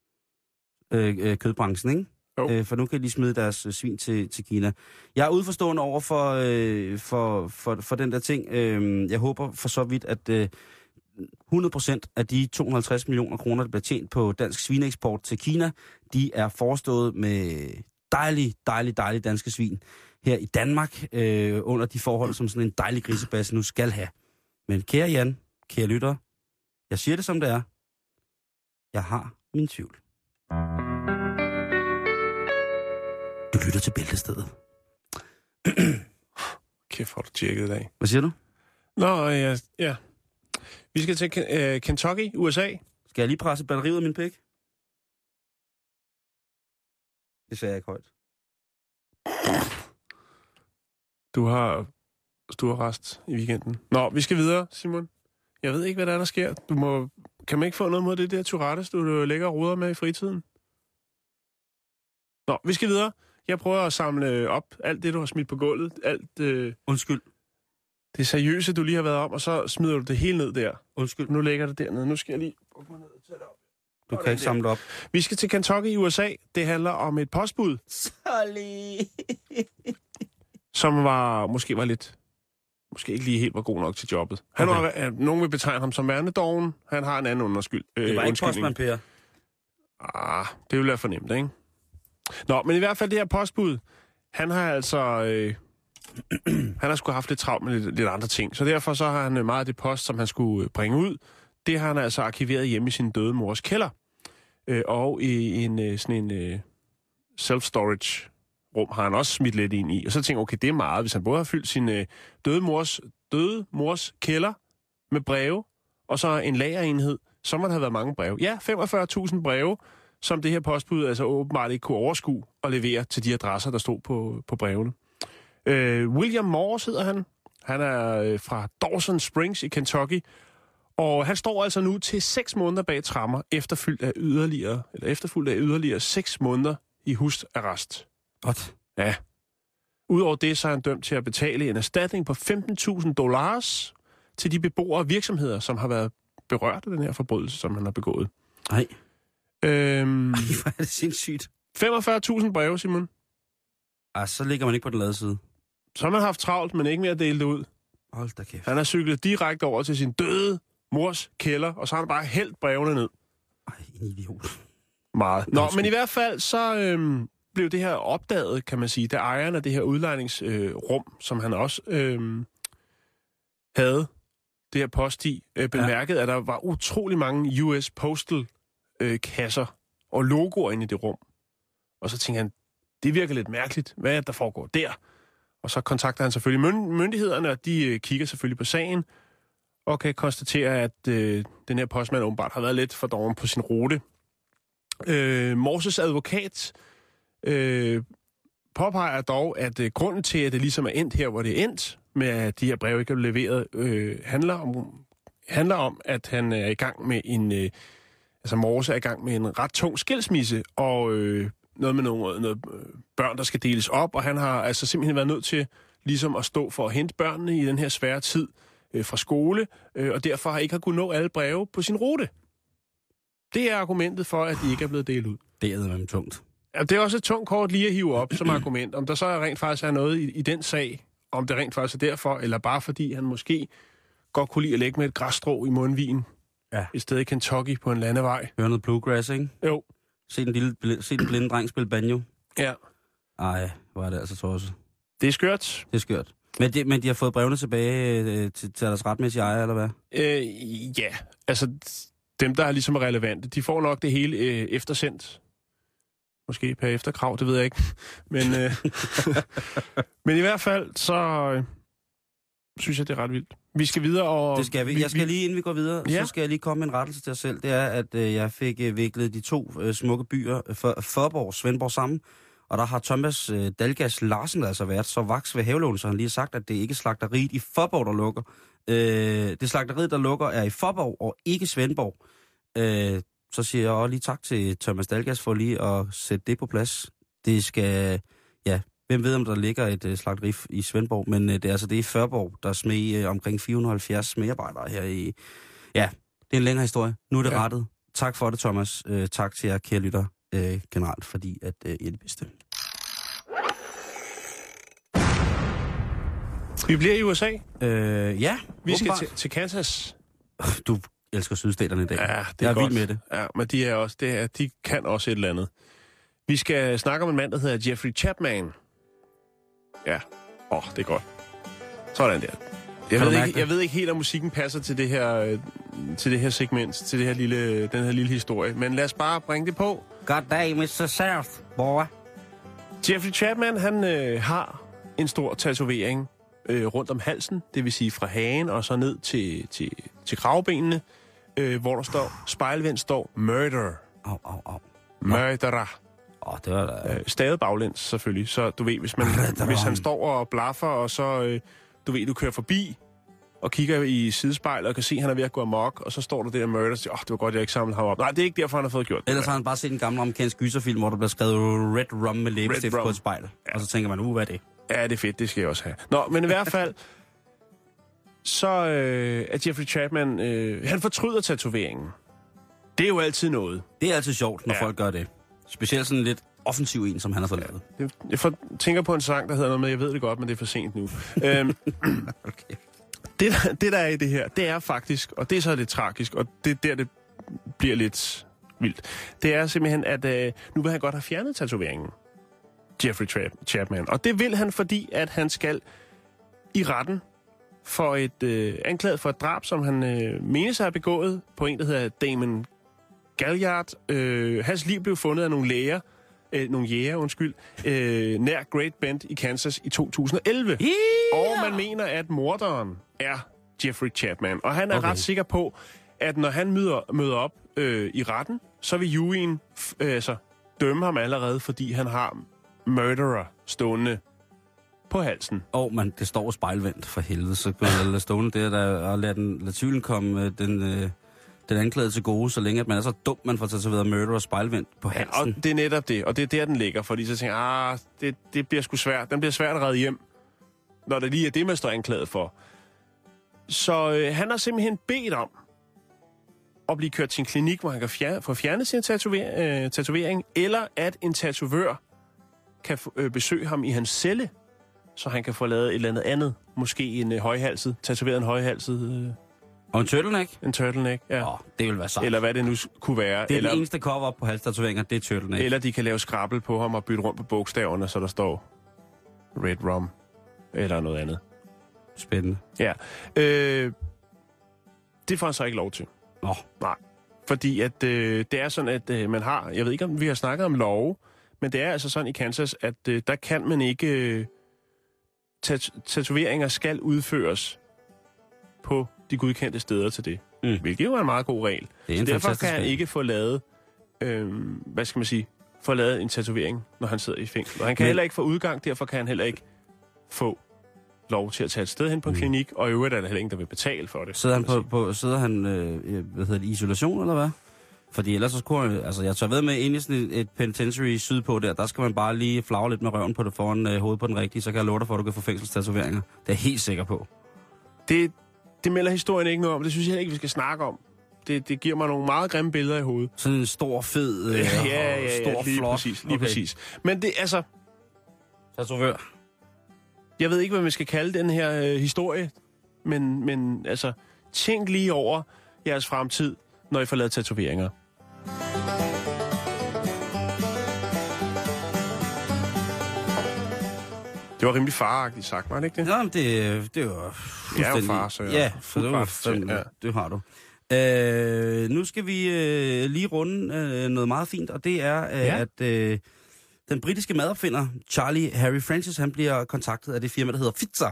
D: øh, øh, kødbranchen, ikke? Øh, for nu kan de smide deres øh, svin til, til Kina. Jeg er udforstående over for, øh, for, for, for den der ting. Øh, jeg håber for så vidt, at øh, hundrede procent af de to hundrede og halvtreds millioner kroner, der bliver tjent på dansk svineeksport til Kina, de er forestået med dejlige, dejlige, dejlige danske svin her i Danmark, øh, under de forhold, som sådan en dejlig grisebasse nu skal have. Men kære Jan, kære lytter, jeg siger det som det er. Jeg har min tvivl. Du lytter til Bæltestedet.
E: Kæft, hvor du tjekket i dag.
D: Hvad siger du?
E: Nå, ja, ja. Vi skal til uh, Kentucky, U S A.
D: Skal jeg lige presse batteriet af min pæk? Det sagde jeg ikke højt.
E: Du har stuerrest i weekenden. Nå, vi skal videre, Simon. Jeg ved ikke, hvad der er, der sker. Du må... Kan man ikke få noget mod det der Tourettes, du lægger og ruder med i fritiden? Nå, vi skal videre. Jeg prøver at samle op alt det, du har smidt på gulvet. Alt, øh...
D: Undskyld.
E: Det seriøse, du lige har været om, og så smider du det hele ned der.
D: Undskyld.
E: Nu ligger det dernede. Nu skal jeg lige bukke mig ned og tage det op.
D: Du kan ikke samle det op.
E: Vi skal til Kentucky i U S A. Det handler om et postbud.
D: Sorry.
E: Som var, måske var lidt... Måske ikke lige helt var god nok til jobbet. Han okay. var, nogen vil betegne ham som værnedoven. Han har en anden underskyld.
D: Det var
E: øh,
D: ikke postmand, Per.
E: Ah, det vil være fornemt, ikke? Nå, men i hvert fald det her postbud, han har altså... Øh, han har sgu haft lidt travlt med lidt, lidt andre ting. Så derfor så har han meget af det post, som han skulle bringe ud, det har han altså arkiveret hjemme i sin døde mors kælder. Øh, og i en sådan en øh, self-storage rum har han også smidt lidt ind i. Og så tænker jeg, okay, det er meget, hvis han både har fyldt sin øh, døde, mors, døde mors kælder med breve, og så en lagerenhed, så må der have været mange breve. Ja, femogfyrre tusind breve, som det her postbud altså åbenbart ikke kunne overskue og levere til de adresser, der stod på, på brevene. Øh, William Morse hedder han. Han er øh, fra Dawson Springs i Kentucky, Og han står altså nu til seks måneder bag tremmer, efterfulgt af yderligere, eller efterfulgt af yderligere seks måneder i husarrest.
D: Godt.
E: Ja. Udover det, så er han dømt til at betale en erstatning på femten tusind dollars til de beboere og virksomheder, som har været berørt af den her forbrydelse, som han har begået.
D: Nej.
E: Øhm,
D: Ej, hvor er det sindssygt.
E: femogfyrre tusind breve, Simon.
D: Ej, så ligger man ikke på den lade side.
E: Så har man haft travlt, men ikke mere at dele det ud.
D: Hold da kæft.
E: Han har cyklet direkte over til sin døde mors kælder, og så har han bare hældt brevene ned.
D: Ej, en idiot.
E: Meget. Nå, men i hvert fald så øhm, blev det her opdaget, kan man sige, da ejeren af det her udlejningsrum, øh, som han også øhm, havde, det her post i, øh, bemærkede, ja. at der var utrolig mange U S Postal øh, kasser og logoer inde i det rum. Og så tænkte han, det virker lidt mærkeligt. Hvad er det, der foregår der? Og så kontakter han selvfølgelig myndighederne, og de øh, kigger selvfølgelig på sagen, og kan konstatere, at øh, den her postmand åbenbart har været lidt for doven på sin rute. Øh, Morses advokat øh, påpeger dog, at øh, grunden til, at det ligesom er endt her, hvor det er endt, med at de her breve ikke er leveret, øh, handler, om, handler om, at han er i gang med en... Øh, altså Morse er i gang med en ret tung skilsmisse, og øh, noget med nogle, noget børn, der skal deles op, og han har altså simpelthen været nødt til ligesom at stå for at hente børnene i den her svære tid øh, fra skole, øh, og derfor har ikke har kunnet nå alle breve på sin rute. Det er argumentet for, at de ikke er blevet delt ud.
D: Det er med tungt.
E: Ja, det er også et tungt kort lige at hive op som argument. Om der så rent faktisk er noget i, i den sag, om det rent faktisk er derfor, eller bare fordi han måske godt kunne lide at lægge med et græsstrå i mundvigen,
D: ja.
E: et sted i Kentucky på en landevej.
D: Hør noget bluegrass, ikke?
E: Jo.
D: Se den, lille, se den blinde dreng spille banjo.
E: Ja.
D: Ej, hvor er det altså tosset.
E: Det er skørt.
D: Det er skørt. Men de, men de har fået brevene tilbage øh, til, til deres retmæssige ejer, eller hvad?
E: Øh, ja, altså dem, der er ligesom er relevante, de får nok det hele øh, eftersendt. Måske per efterkrav, det ved jeg ikke. Men, øh, men i hvert fald, så øh, synes jeg, det er ret vildt. Vi skal videre, og...
D: Det skal vi. Jeg skal lige, inden vi går videre,
E: ja.
D: så skal jeg lige komme med en rettelse til os selv. Det er, at øh, jeg fik øh, viklet de to øh, smukke byer, øh, for, Faaborg og Svendborg, sammen. Og der har Thomas øh, Dalgas Larsen altså været så vaks ved Havelån, så han lige har sagt, at det ikke er slagteriet i Faaborg, der lukker. Øh, det slagteriet, der lukker, er i Faaborg og ikke Svendborg. Øh, så siger jeg også lige tak til Thomas Dalgas for lige at sætte det på plads. Det skal, ja, hvem ved, om der ligger et øh, slagteri i Svendborg, men øh, det er altså det i Faaborg, der smed øh, omkring fire hundrede og halvfjerds medarbejdere her i... Ja, det er en længere historie. Nu er det ja. rettet. Tak for det, Thomas. Øh, tak til jer, kære lytter, øh, generelt, fordi at øh, I er det bedste.
E: Vi bliver i U S A.
D: Øh, ja,
E: Vi skal
D: åbenbart.
E: til, til Kansas.
D: Du elsker sydstaterne i dag.
E: Ja, det er
D: jeg er
E: godt.
D: vild med det.
E: Ja, men de, er også, det er, de kan også et eller andet. Vi skal snakke om en mand, der hedder Jeffrey Chapman. Ja, åh, oh, det er godt. Sådan der. Jeg ved, ikke, jeg ved ikke helt, om musikken passer til det her, til det her segment, til det her lille, den her lille historie. Men lad os bare bringe det på.
D: God day, mister South, boy.
E: Jeffrey Chapman, han øh, har en stor tatovering øh, rundt om halsen. Det vil sige fra hagen og så ned til, til, til kravbenene, øh, hvor der står, spejlvendt står, murder.
D: Au, au, au.
E: Murderer.
D: Åh, oh, det var da...
E: Øh, stadig baglæns, selvfølgelig. Så du ved, hvis, man, hvis han står og blaffer, og så, øh, du ved, du kører forbi, og kigger i sidespejlet og kan se, at han er ved at gå amok, og så står der der murder og siger, åh, oh, det var godt, jeg ikke samlede ham op. Nej, det er ikke derfor, han har fået gjort det.
D: Ellers har han bare set en gammel amerikansk gyserfilm, hvor der bliver skrevet Red Rum med læbestift på et spejl. Ja. Og så tænker man, uh, hvad er det?
E: Ja, det er fedt, det skal jeg også have. Nå, men i hvert fald, så øh, er Jeffrey Chapman, øh, han fortryder tatoveringen. Det er jo altid noget.
D: Det er altid sjovt, når ja. folk gør det. Specielt sådan lidt offensiv en, som han har fået lavet.
E: Jeg, jeg for, tænker på en sang, der hedder noget med, jeg ved det godt, men det er for sent nu. øhm,
D: okay.
E: det, der, det, der er i det her, det er faktisk, og det er så lidt tragisk, og det er der, det bliver lidt vildt. Det er simpelthen, at øh, nu vil han godt have fjernet tatoveringen. Jeffrey Tra- Chapman. Og det vil han, fordi at han skal i retten for et øh, anklaget for et drab, som han øh, menes at have begået på en, der hedder Damon Galliard. Øh, hans liv blev fundet af nogle læger, øh, nogle jæger, undskyld, øh, nær Great Bend i Kansas i to tusind og elleve. Yeah! Og man mener, at morderen er Jeffrey Chapman. Og han er okay. ret sikker på, at når han møder, møder op øh, i retten, så vil juryen øh, altså, dømme ham allerede, fordi han har murderer stående på halsen.
D: Åh, oh, man, det står spejlvendt for helvede, så kan man lade stående der, der og lade, den, lade tvivlen komme øh, den, øh, den anklagede til gode, så længe at man er så dum, man får tatoveret murder og spejlvendt på halsen.
E: Ja, og det er netop det, og det er der, den ligger, fordi så tænker jeg, ah, det, det bliver sgu svært. Den bliver svært at redde hjem, når det lige er det, man står anklaget for. Så øh, han har simpelthen bedt om at blive kørt til en klinik, hvor han kan fjerne, få fjernet sin tatover, øh, tatovering, eller at en tatovør kan f- øh, besøge ham i hans celle, så han kan få lavet et eller andet andet. Måske en øh, højhalset, tatoveret en højhalset... Øh,
D: Og en turtleneck?
E: en turtleneck, ja.
D: Åh, oh, det vil være sejt.
E: Eller hvad det nu s- kunne være.
D: Det er
E: eller,
D: den eneste cover-up på halstatoveringer, det er turtleneck.
E: eller de kan lave skrabbel på ham og bytte rundt på bogstaverne, så der står Red Rum, eller noget andet.
D: Spændende.
E: Ja. Øh, det får han så ikke lov til.
D: Nå.
E: Nej. Fordi at øh, det er sådan, at øh, man har... Jeg ved ikke, om vi har snakket om love, men det er altså sådan i Kansas, at øh, der kan man ikke... Øh, tat- tatoveringer skal udføres på de godkendte steder til det.
D: Mm.
E: Hvilket jo er en meget god regel.
D: Det er
E: Så
D: en
E: derfor
D: fantastisk
E: kan han
D: regel.
E: ikke få lavet... Øh, hvad skal man sige? Få lavet en tatovering, når han sidder i fængsel. Og han kan
D: Men-
E: heller ikke få udgang, derfor kan han heller ikke få lov til at tage et sted hen på en
D: Mm.
E: klinik, og i øvrigt er der heller ingen, der vil betale for det.
D: Sidder han,
E: kan man
D: på, på, sidder han øh, hvad hedder det, i isolation, eller hvad? Fordi ellers så skulle han, altså jeg tager ved med ind i sådan et, et penitentiary sydpå der, der skal man bare lige flagre lidt med røven på det foran øh, hovedet på den rigtige, så kan jeg love dig for, at du kan få fængselstatoveringer. Det er jeg helt sikker på.
E: Det, det melder historien ikke noget om. Det synes jeg heller ikke, vi skal snakke om. Det, det giver mig nogle meget grimme billeder i hovedet.
D: Sådan en stor, fed, øh,
E: Ja, ja, ja,
D: stor,
E: lige
D: flot.
E: præcis. Lige
D: Okay.
E: præcis. Men det, altså,
D: Tatovør.
E: jeg ved ikke, hvad man skal kalde den her øh, historie, men, men altså, tænk lige over jeres fremtid, når I får lavet tatoveringer. Det var rimelig faragtigt sagt, var det ikke det?
D: Nå, men det, det var
E: Jeg er jo
D: fuldstændig-
E: far, så jeg
D: ja,
E: er
D: for det, var,
E: fuldt far til,
D: ja.
E: ja.
D: det har du. Øh, nu skal vi øh, lige runde øh, noget meget fint, og det er, øh,
E: Ja.
D: at øh, den britiske madopfinder, Charlie Harry Francis, han bliver kontaktet af det firma, der hedder Pfizer.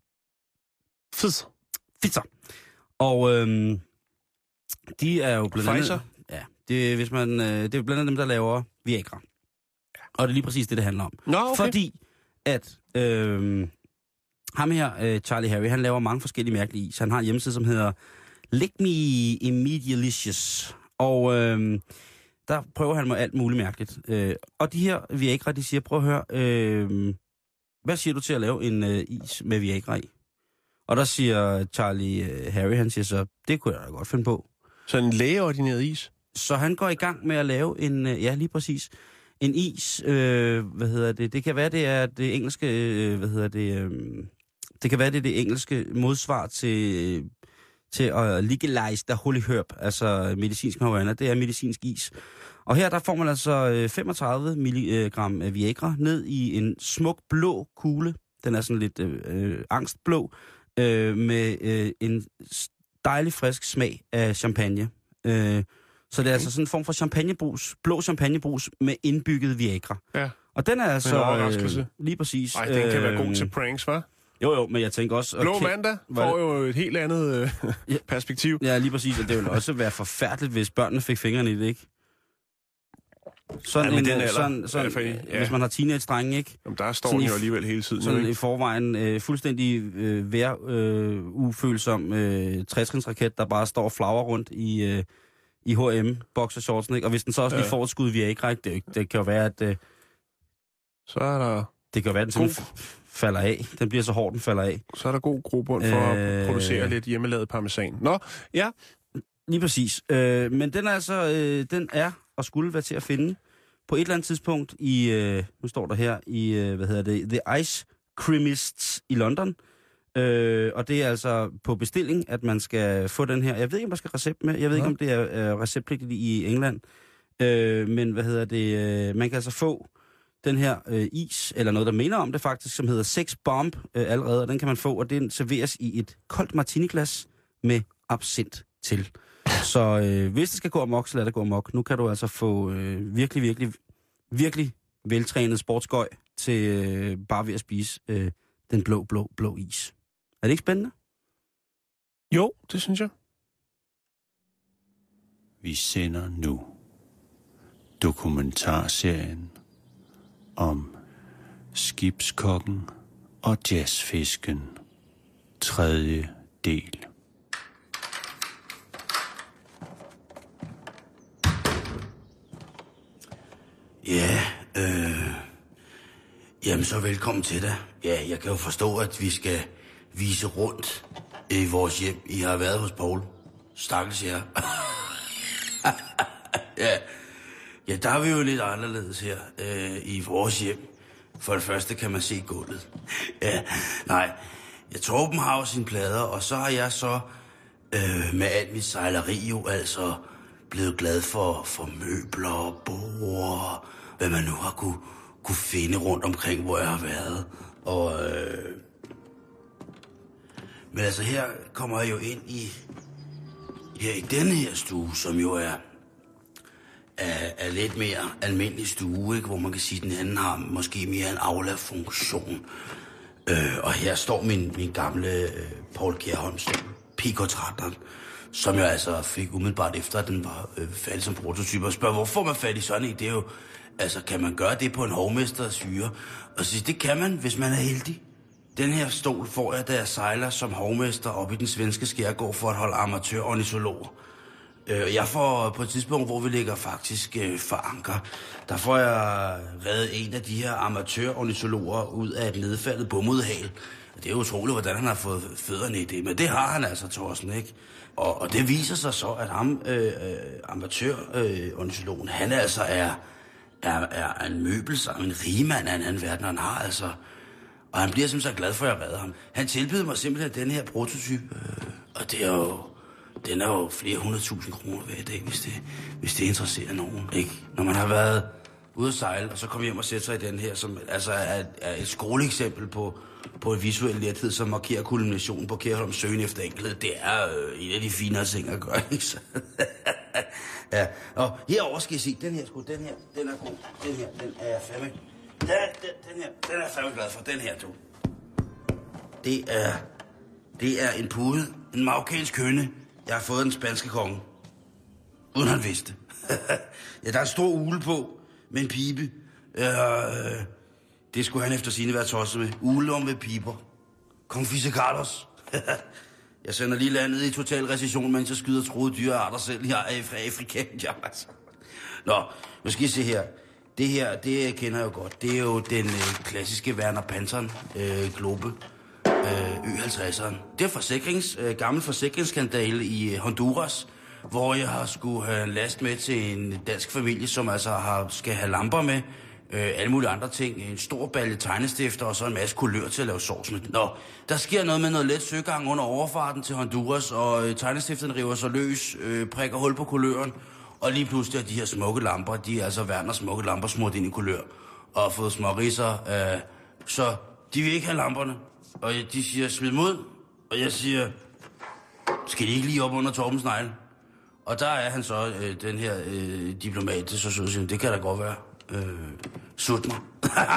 E: Fizz.
D: Pfizer. Og øh, de er jo blandt andet...
E: Pfizer?
D: Ja, det, er, hvis man, øh, det er jo blandt andet dem, der laver Viagra. Og det er lige præcis det, det handler om.
E: Nå, okay.
D: Fordi at øh, ham her, øh, Charlie Harry, han laver mange forskellige mærkelige is. Han har en hjemmeside, som hedder Lick Me Immedialicious. Og øh, der prøver han med alt muligt mærkeligt. Øh, og de her Viagra, de siger, prøv at høre, øh, hvad siger du til at lave en øh, is med Viagra i? Og der siger Charlie øh, Harry, han siger så, det kunne jeg da godt finde på.
E: Så en lægeordineret is?
D: Så han går i gang med at lave en, øh, ja lige præcis, en is, øh, hvad hedder det, det kan være, det er det engelske, øh, hvad hedder det, øh, det kan være, det er det engelske modsvar til, til at legalize the holy herb, altså medicinsk marihuana, det er medicinsk is. Og her der får man altså øh, femogtredive milligram øh, Viagra ned i en smuk blå kugle, den er sådan lidt øh, øh, angstblå, øh, med øh, en dejlig frisk smag af champagne. Øh, Så det er altså sådan en form for champagnebrus, blå champagnebrus med indbygget Viagra.
E: Ja.
D: Og den er altså...
E: En overraskelse.
D: Øh, lige præcis.
E: Nej, den kan være god
D: øh,
E: til pranks, hva'?
D: Jo, jo, men jeg tænker også...
E: Blå
D: okay,
E: mandag
D: var
E: får
D: det-
E: jo et helt andet øh,
D: Ja.
E: perspektiv.
D: Ja, lige præcis. Og det ville også være forfærdeligt, hvis børnene fik fingrene i det, ikke? Sådan
E: Ja, men
D: en,
E: den
D: øh,
E: alder,
D: sådan,
E: i
D: sådan,
E: hvert fald,
D: ja.
E: ja.
D: Hvis man har teenage-drenge, ikke?
E: Jamen, der står
D: Sådan
E: den
D: i-
E: jo alligevel hele tiden.
D: Sådan
E: ikke?
D: i forvejen øh, fuldstændig øh, vær, øh, ufølsom øh, trætrinsraket, der bare står og flagrer rundt i, øh, i H og M boxershortsen, ikke? Og hvis den så også lige
E: Ja.
D: får et skud Viagra, ikke? Det, er jo ikke- det kan jo være, at... Øh,
E: Så er der,
D: det kan jo være, at den
E: God.
D: simpelthen f- falder af. Den bliver så hård, den falder af.
E: så er der god grobund for øh...
D: Øh.
E: at producere lidt hjemmelavet parmesan. Nå, ja.
D: Lige præcis. Øh, men den er altså, øh, den er og skulle være til at finde på et eller andet tidspunkt i, øh, nu står der her, i, øh, hvad hedder det, The Ice Creamists i London. Øh, og det er altså på bestilling, at man skal få den her. Jeg ved ikke, om der skal recept med. Jeg ved ikke, om det er øh, receptpligtigt i England. Øh, men hvad hedder det, øh, man kan altså få den her øh, is, eller noget, der minder om det faktisk, som hedder Sex Bomb øh, allerede, og den kan man få, og den serveres i et koldt martiniglas med absint til. Så øh, hvis det skal gå amok, så lad det gå amok. Nu kan du altså få øh, virkelig, virkelig, virkelig veltrænet sportsgøj til øh, bare ved at spise øh, den blå, blå, blå is. Er det ikke spændende?
E: Jo, det synes jeg.
G: Vi sender nu dokumentarserien om skibskokken og jazzfisken. Tredje del.
H: Ja, øh... Jamen, så velkommen til dig. Ja, jeg kan jo forstå, at vi skal vise rundt i vores hjem. I har været hos Poul. Stakkels jer. ja. ja, der er vi jo lidt anderledes her øh, i vores hjem. For det første kan man se gulvet. ja, nej. Jeg Torben har jo sine plader, og så har jeg så øh, med alt mit sejleri jo altså blevet glad for, for møbler, bord, hvad man nu har kunne, kunne finde rundt omkring, hvor jeg har været. Og, øh, men altså her kommer jeg jo ind i, her i denne her stue, som jo er, er, er lidt mere almindelig stue, ikke? Hvor man kan sige, at den anden har måske mere en aula-funktion. Øh, og her står min, min gamle øh, Paul Kjærholm-stol, P K tretten, som jeg altså fik umiddelbart efter, at den var øh, færdig som prototype. Og spørger, hvorfor man fat i sådan en? Det er jo, altså, kan man gøre det på en hovmesters hyre? Og så det kan man, hvis man er heldig. Den her stol får jeg, da jeg sejler som hovmester op i den svenske skærgård for at holde amatør-ornitologer. Øh, jeg får på et tidspunkt, hvor vi ligger faktisk øh, for anker, der får jeg reddet en af de her amatør-ornitologer ud af et nedfaldet bomudhal. Det er jo utroligt, hvordan han har fået fødderne i det, men det har han altså, Thorsten, ikke? Og, og det viser sig så, at ham, øh, øh, amatør-ornitologen, han altså er, er, er en møbelsam, en rigmand af en anden verden, han har altså. Og han bliver simpelthen så glad for, at jeg redder ham. Han tilbyder mig simpelthen den her prototype, øh, og det er jo... Den er jo flere hundrede tusind kroner hver dag, hvis det, hvis det interesserer nogen, ikke? Når man har været ude at sejle, og så kommer hjem og sætter sig i den her, som altså er, er et skoleeksempel på, på en visuel lethed, som markerer kulminationen på Kjærholms søgen efter enkelhed. Det er øh, en af de finere ting at gøre, ikke? ja, og herover skal I se, den her, sgu, den her, den er god. Den her, den er jeg fandme... Den, den, den her, den er jeg fandme glad for, den her, du. Det er... Det er en pude, en marokkansk høne. Jeg har fået den spanske konge. Uden han vidste. ja, der er en stor ule på, med en pibe. Øh, det skulle han efter sine være tosset med. Ule om med piber. Confise Carlos. jeg sender lige landet i total recession, mens jeg skyder troede dyrearter selv. Jeg er fra Afrika. Ja, altså. Nå, nu skal I se her. Det her, det kender jeg jo godt. Det er jo den øh, klassiske Werner Panton øh, Globe. Ø halvtredseren. Det er forsikrings, øh, gammel forsikringsskandale i øh, Honduras, hvor jeg har skulle have last med til en dansk familie, som altså har, skal have lamper med, øh, alle mulige andre ting, en stor balje tegnestifter og så en masse kulør til at lave sovs med. Nå, der sker noget med noget let søgang under overfarten til Honduras, og øh, tegnestifteren river sig løs, øh, prikker hul på kuløren, og lige pludselig er de her smukke lamper, de er altså Werners smukke lamper smurt ind i kulør, og har fået småriser, øh, så de vil ikke have lamperne. Og de siger, smid dem ud, og jeg siger, skal de ikke lige op under Torbens negle? Og der er han så, øh, den her øh, diplomat, så så siger, det kan da godt være. Øh, sut mig.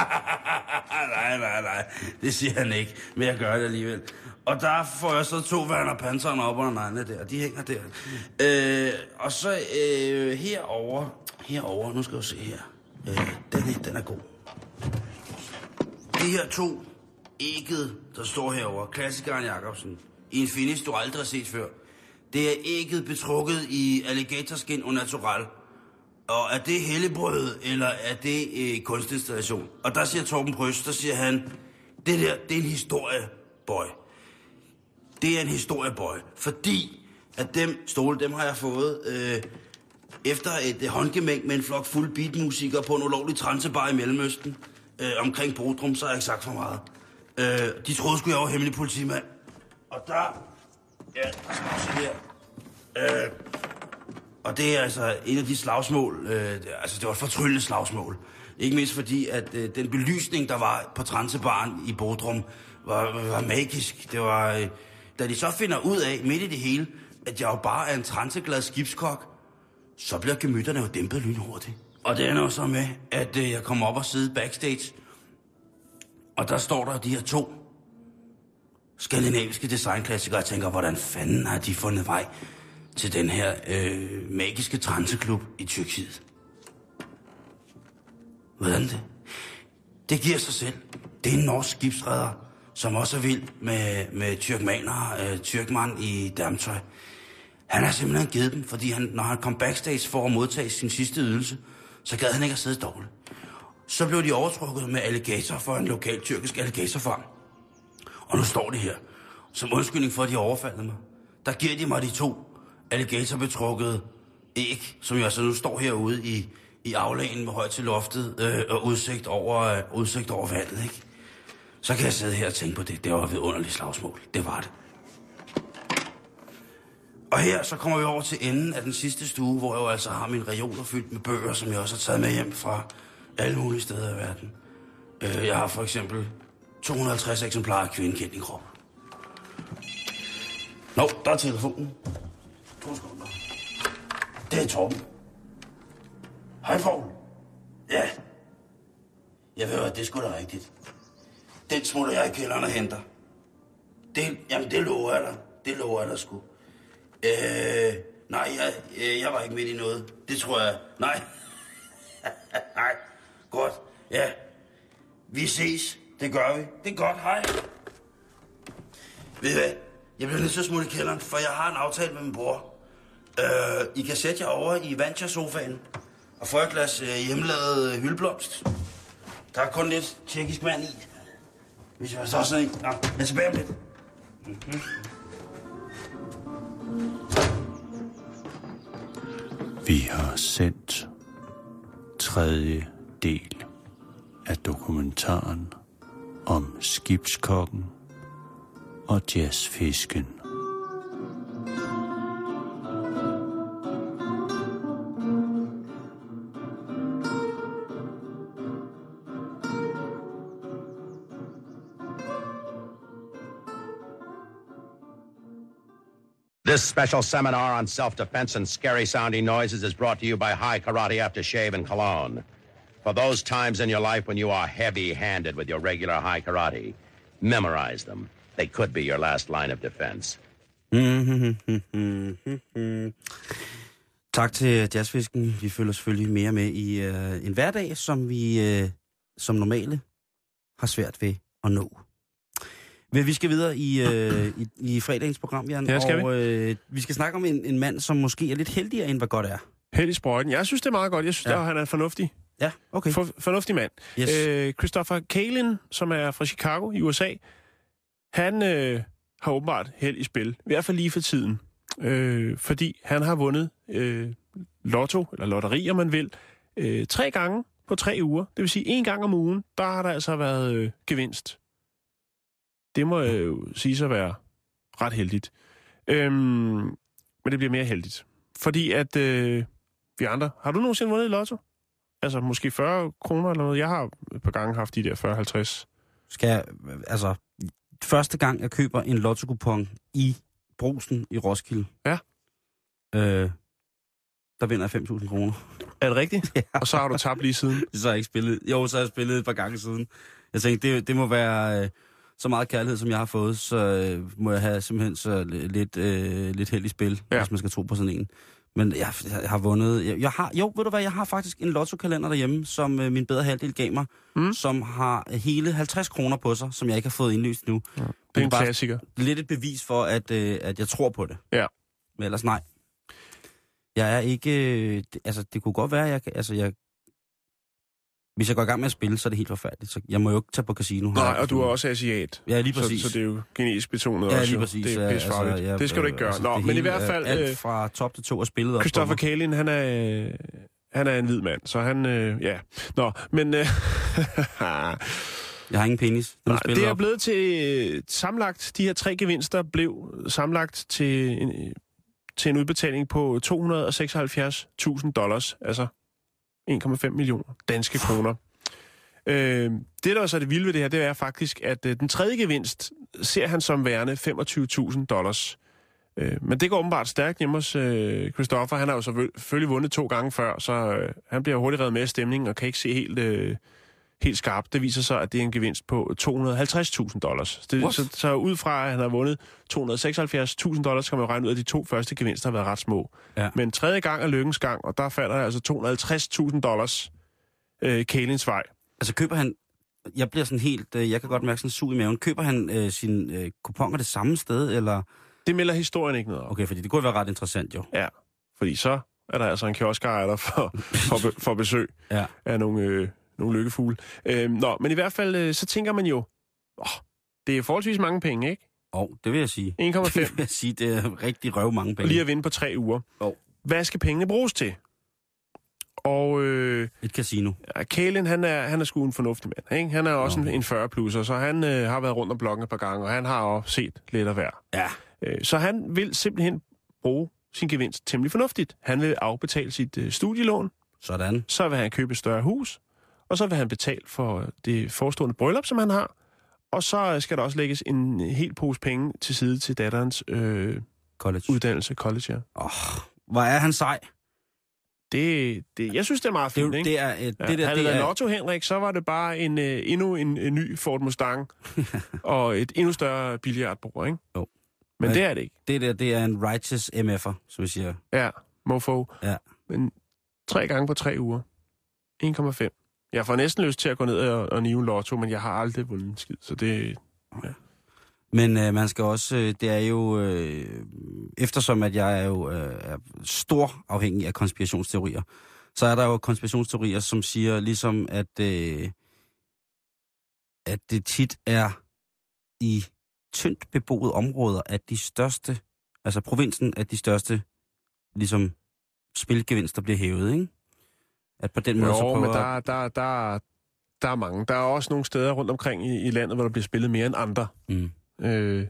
H: nej, nej, nej, det siger han ikke, men jeg gør det alligevel. Og der får jeg så to Werner Panton op under neglene der, de hænger der. Øh, og så øh, herover, herover, nu skal jeg se her, øh, den her, den er god. De her to ægget, der står herovre, klassikeren Jacobsen, i en finish, du aldrig har set før. Det er ægget betrukket i alligatorskin og natural. Og er det helligbrød, eller er det øh, kunstinstallation? Og der siger Torben Brøs, der siger han, det der, det er en historiebøj. Det er en historiebøj, fordi at dem stole, dem har jeg fået øh, efter et øh, håndgemæng med en flok fuld beatmusikere på en ulovlig transebar i Mellemøsten. Øh, omkring Bodrum, så har jeg ikke sagt for meget. Øh, de troede sgu, jeg var hemmelig politimand. Og der... Ja, der skal du se her. Øh, og det er altså en af de slagsmål... Øh, altså, det var et fortryllende slagsmål. Ikke mindst fordi, at øh, den belysning, der var på Transebaren i Bodrum, var, var magisk. Det var... Øh, da de så finder ud af, midt i det hele, at jeg jo bare er en transeglad skibskok, så bliver gemytterne jo dæmpet lynhurtigt. Og det ender jo så med, at øh, jeg kommer op og sidder backstage, og der står der de her to skandinaviske designklassikere, og jeg tænker, hvordan fanden har de fundet vej til den her øh, magiske transeklub i Tyrkiet? Hvordan det? Det giver sig selv. Det er en norsk skibsredder, som også er vild med, med tyrkmaner, øh, tyrkmand i dermtøj. Han har simpelthen givet dem, fordi han, når han kom backstage for at modtage sin sidste ydelse, så gad han ikke at sidde i stolen. Så blev de overtrukket med alligator for en lokal tyrkisk alligatorfarm. Og nu står de her. Som undskyldning for, at de overfaldet mig. Der giver de mig de to alligatorbetrukkede æg, som jo altså nu står herude i, i aflagen med højt til loftet øh, og udsigt over, øh, udsigt over vandet, ikke? Så kan jeg sidde her og tænke på det. Det var et vidunderligt slagsmål. Det var det. Og her så kommer vi over til enden af den sidste stue, hvor jeg jo altså har mine reoler fyldt med bøger, som jeg også har taget med hjem fra alle mulige steder i verden. Øh, jeg har for eksempel to hundrede og halvtreds eksemplarer af Kvindekendt i krop. Nå, der er telefonen. To sekunder. Det er Torben. Hej, Fogl. Ja. Jeg ved, at det er sgu da rigtigt. Den smutter jeg i kælderen og henter. Det, jamen, det lover jeg dig. Det lover jeg dig sgu. Øh, nej, jeg, jeg var ikke midt i noget. Det tror jeg. Nej. Nej. Godt. Ja. Vi ses. Det gør vi. Det er godt. Hej. Ved I hvad? Jeg bliver nødt til at smutte i kælderen, for jeg har en aftale med min bror. Øh, I kan sætte jer over i Vantja-sofaen og få et glas øh, hjemmelavet hyldeblomst. Der er kun lidt tjekkisk vand i. Hvis jeg så sådan en. Nå, jeg er tilbage om lidt. Mm-hmm.
G: Vi har sendt tredje del af dokumentaren om skibskokken og jazzfisken.
I: This special seminar on self-defense and scary-sounding noises is brought to you by High Karate Aftershave and Cologne. For those times in your life when you are heavy-handed with your regular High Karate, memorize them. They could be your last line of defense.
D: Tak til jazzfisken. Vi følger selvfølgelig mere med i uh, en hverdag, som vi uh, som normale har svært ved at nå. Vi skal videre i, øh, i, i fredagens program, Jan,
E: ja, skal
D: og øh, vi skal snakke om en, en mand, som måske er lidt heldigere, end hvad godt er.
E: Held i sprøjten. Jeg synes, det er meget godt. Jeg synes, ja. at han er en fornuftig,
D: ja, okay.
E: for, fornuftig mand.
D: Yes.
E: Øh, Christopher Kalin, som er fra Chicago i U S A, han øh, har åbenbart held i spil. I hvert fald lige for tiden. Øh, fordi han har vundet øh, lotto, eller lotteri, om man vil, øh, tre gange på tre uger. Det vil sige, en gang om ugen, der har der altså været øh, gevinst. Det må jo sige sig at være ret heldigt. Øhm, men det bliver mere heldigt. Fordi at øh, vi andre... Har du nogensinde vundet i lotto? Altså måske fyrre kroner eller noget? Jeg har et par gange haft de der fyrre halvtreds.
D: Skal jeg... Altså, første gang jeg køber en lottokupon i Brugsen i Roskilde...
E: Ja.
D: Øh, der vinder jeg fem tusind kroner.
E: Er det rigtigt?
D: Ja.
E: Og så har du tabt lige siden?
D: Så har jeg ikke spillet... Jo, så har jeg spillet et par gange siden. Jeg tænkte, det, det må være... Øh, så meget kærlighed, som jeg har fået, så øh, må jeg have simpelthen så lidt, øh, lidt held i spil, ja. Hvis man skal tro på sådan en. Men jeg, jeg har vundet... Jeg, jeg har, jo, ved du hvad, jeg har faktisk en lottokalender derhjemme, som øh, min bedre halvdel gav mig, mm. som har hele halvtreds kroner på sig, som jeg ikke har fået indløst nu.
E: Ja. Det er en klassiker.
D: Lidt et bevis for, at, øh, at jeg tror på det.
E: Ja.
D: Men ellers nej. Jeg er ikke... Øh, det, altså, det kunne godt være, at jeg... Altså, jeg Hvis jeg går i gang med at spille, så er det helt forfærdeligt. Så jeg må jo ikke tage på casino.
E: Nej, og du er også asiat.
D: Ja, lige præcis.
E: Så, så det er jo genetisk betonet
D: ja,
E: også.
D: Lige præcis.
E: Det er pissefarligt. Altså, ja, det skal du ikke gøre.
D: Altså,
E: Nå, men hele, i hvert fald...
D: Alt fra top til to er spillet op.
E: Christopher Kalin, han er, han er en hvid mand, så han... Øh, ja. Nå, men... Øh,
D: jeg har ingen penis. Den
E: nej,
D: er
E: det er
D: op.
E: blevet til... Samlagt, de her tre gevinster blev samlagt til en, til en udbetaling på to hundrede og seksoghalvfjerds tusind dollars. Altså en komma fem millioner danske kroner. Øh, det, der også er det vilde ved det her, det er faktisk, at øh, den tredje gevinst ser han som værende femogtyve tusind dollars. Øh, men det går åbenbart stærkt hjemme hos øh, Christopher. Han har jo selvfølgelig vundet to gange før, så øh, han bliver hurtigt reddet med af stemningen og kan ikke se helt, øh, helt skarpt. Det viser sig, at det er en gevinst på to hundrede og halvtreds tusind dollars. Det, så, så ud fra, at han har vundet to hundrede og seksoghalvfjerds tusind dollars, kan man jo regne ud, at de to første gevinster har været ret små. Ja. Men tredje gang er lykkens gang, og der falder altså to hundrede og halvtreds tusind dollars øh, Kalins vej.
D: Altså køber han jeg bliver sådan helt, øh, jeg kan godt mærke sådan en sug i maven. Køber han øh, sine øh, kuponer det samme sted, eller?
E: Det melder historien ikke noget om.
D: Okay, fordi det kunne være ret interessant, jo.
E: Ja, fordi så er der altså en kioskejer, der får, får, be, får besøg
D: ja.
E: af nogle, øh, nogle lykkefugle. Øh, nå, men i hvert fald, øh, så tænker man jo, åh, det er forholdsvis mange penge, ikke?
D: Åh, oh, det vil jeg sige.
E: en komma fem.
D: Det vil jeg sige, det er rigtig røv mange penge.
E: Og lige at vinde på tre uger.
D: Oh.
E: Hvad skal pengene bruges til? Og øh,
D: et casino.
E: Ja, Kalen, han er, han er sgu en fornuftig mand, ikke? Han er også okay. en, en fyrre plusser, så han øh, har været rundt om blokken et par gange, og han har også set lidt af hver.
D: Ja.
E: Øh, så han vil simpelthen bruge sin gevinst temmelig fornuftigt. Han vil afbetale sit øh, studielån.
D: Sådan.
E: Så vil han købe et større hus, og så vil han betale for det forestående bryllup, som han har. Og så skal der også lægges en hel pose penge til side til datterens øh,
D: college.
E: uddannelse, college, ja.
D: Åh, oh, hvor er han sej.
E: Det, det, jeg synes, det er meget fint,
D: det,
E: ikke?
D: Det er, et,
E: ja,
D: det der,
E: havde
D: det
E: det været
D: er...
E: Lotto, Henrik, så var det bare en, øh, endnu en, en ny Ford Mustang og et endnu større billiardbord, ikke?
D: Jo.
E: Men, Men det er det ikke.
D: Det der, det er en righteous M F'er, så vi siger.
E: Ja, mofo.
D: Ja.
E: Men tre gange på tre uger. en komma fem. Jeg får næsten lyst til at gå ned og, og nive en Lotto, men jeg har aldrig vundet en skid, så det... Ja.
D: Men øh, man skal også, øh, det er jo, øh, eftersom at jeg er jo øh, er stor afhængig af konspirationsteorier, så er der jo konspirationsteorier, som siger ligesom, at, øh, at det tit er i tyndt beboede områder, at de største, altså provinsen, at de største, ligesom spilgevinster bliver hævet, ikke? At på den måde
E: jo,
D: så prøver...
E: men der, der, der, der er mange. Der er også nogle steder rundt omkring i, i landet, hvor der bliver spillet mere end andre.
D: Mm.
E: Øh,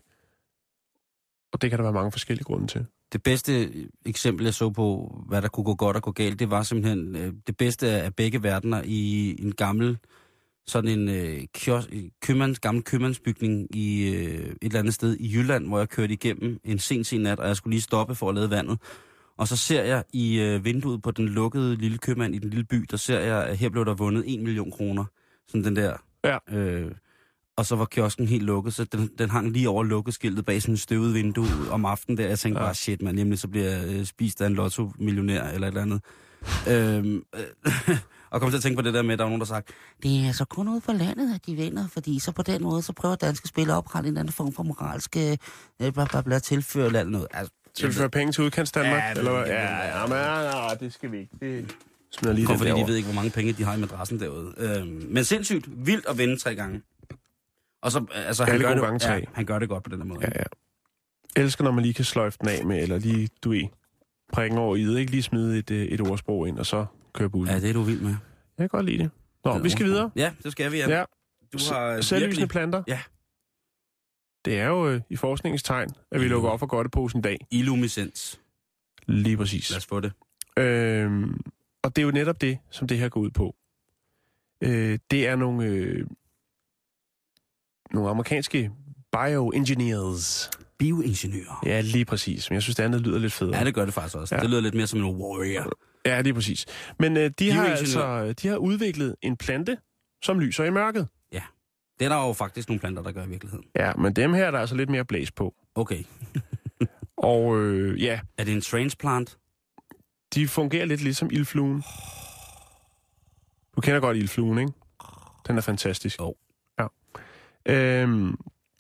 E: og det kan der være mange forskellige grunde til.
D: Det bedste eksempel, jeg så på, hvad der kunne gå godt og gå galt, det var simpelthen øh, det bedste af begge verdener i en gammel, sådan en øh, kiosk, købmands, gammel købmandsbygning i øh, et eller andet sted i Jylland, hvor jeg kørte igennem en sen, sen nat, og jeg skulle lige stoppe for at lade vandet. Og så ser jeg i øh, vinduet på den lukkede lille købmand i den lille by, der ser jeg, at her blev der vundet en million kroner. Sådan den der...
E: Ja.
D: Øh, og så var kiosken helt lukket, så den, den hang lige over lukkeskiltet bag sådan et støvet vindue om aftenen der. Jeg tænkte ja. bare, shit man, nemlig så bliver jeg øh, spist af en lotto-millionær eller et eller andet. øhm, øh, og kom til at tænke på det der med, at der var nogen, der sagt, det er altså kun ude på landet, at de vinder, fordi så på den måde, så prøver danske spillere at oprette en eller anden form for moralske øh, bla, bla, bla, tilføre eller noget. Altså,
E: tilføre penge til udkantsdanmark?
D: Ja,
E: eller,
D: det,
E: ja, ja, men ja, det skal vi ikke. Det smider lige
D: Kom, fordi
E: derovre.
D: de ved ikke, hvor mange penge de har i madrassen derude. Øhm, men sindssygt vildt at vinde tre gange. Og så, altså, han gør, det, ja, han gør det godt på den her måde.
E: Ja, ja. Elsker, når man lige kan sløjfe den af med, eller lige, du ved, prikken over i det, ikke lige smide et, et ordsprog ind, og så køre bussen.
D: Ja, det er du vild med.
E: Jeg kan godt lide det. Nå,
D: det
E: vi skal videre.
D: Ja, det skal vi, ja.
E: ja.
D: Du har
E: Selvlysende
D: virkelig...
E: planter.
D: Ja.
E: Det er jo øh, i forskningens tegn, at vi mm. lukker op for godteposen en dag.
D: Illumiscens.
E: Lige præcis.
D: Lad os få det.
E: Øhm, og det er jo netop det, som det her går ud på. Øh, det er nogle... Øh, nogle amerikanske bioengineers.
D: Bioingeniører.
E: Ja, lige præcis. Men jeg synes, det andet lyder lidt federe.
D: Ja, det gør det faktisk også. Ja. Det lyder lidt mere som en warrior.
E: Ja, lige præcis. Men øh, de, har altså, de har udviklet en plante, som lyser i mørket.
D: Ja, det er der jo faktisk nogle planter, der gør i virkeligheden.
E: Ja, men dem her er der altså lidt mere blæs på.
D: Okay.
E: Og øh, ja...
D: Er det en strange plant?
E: De fungerer lidt ligesom ildfluen. Du kender godt ildfluen, ikke? Den er fantastisk.
D: Oh.
E: Ja. Øhm,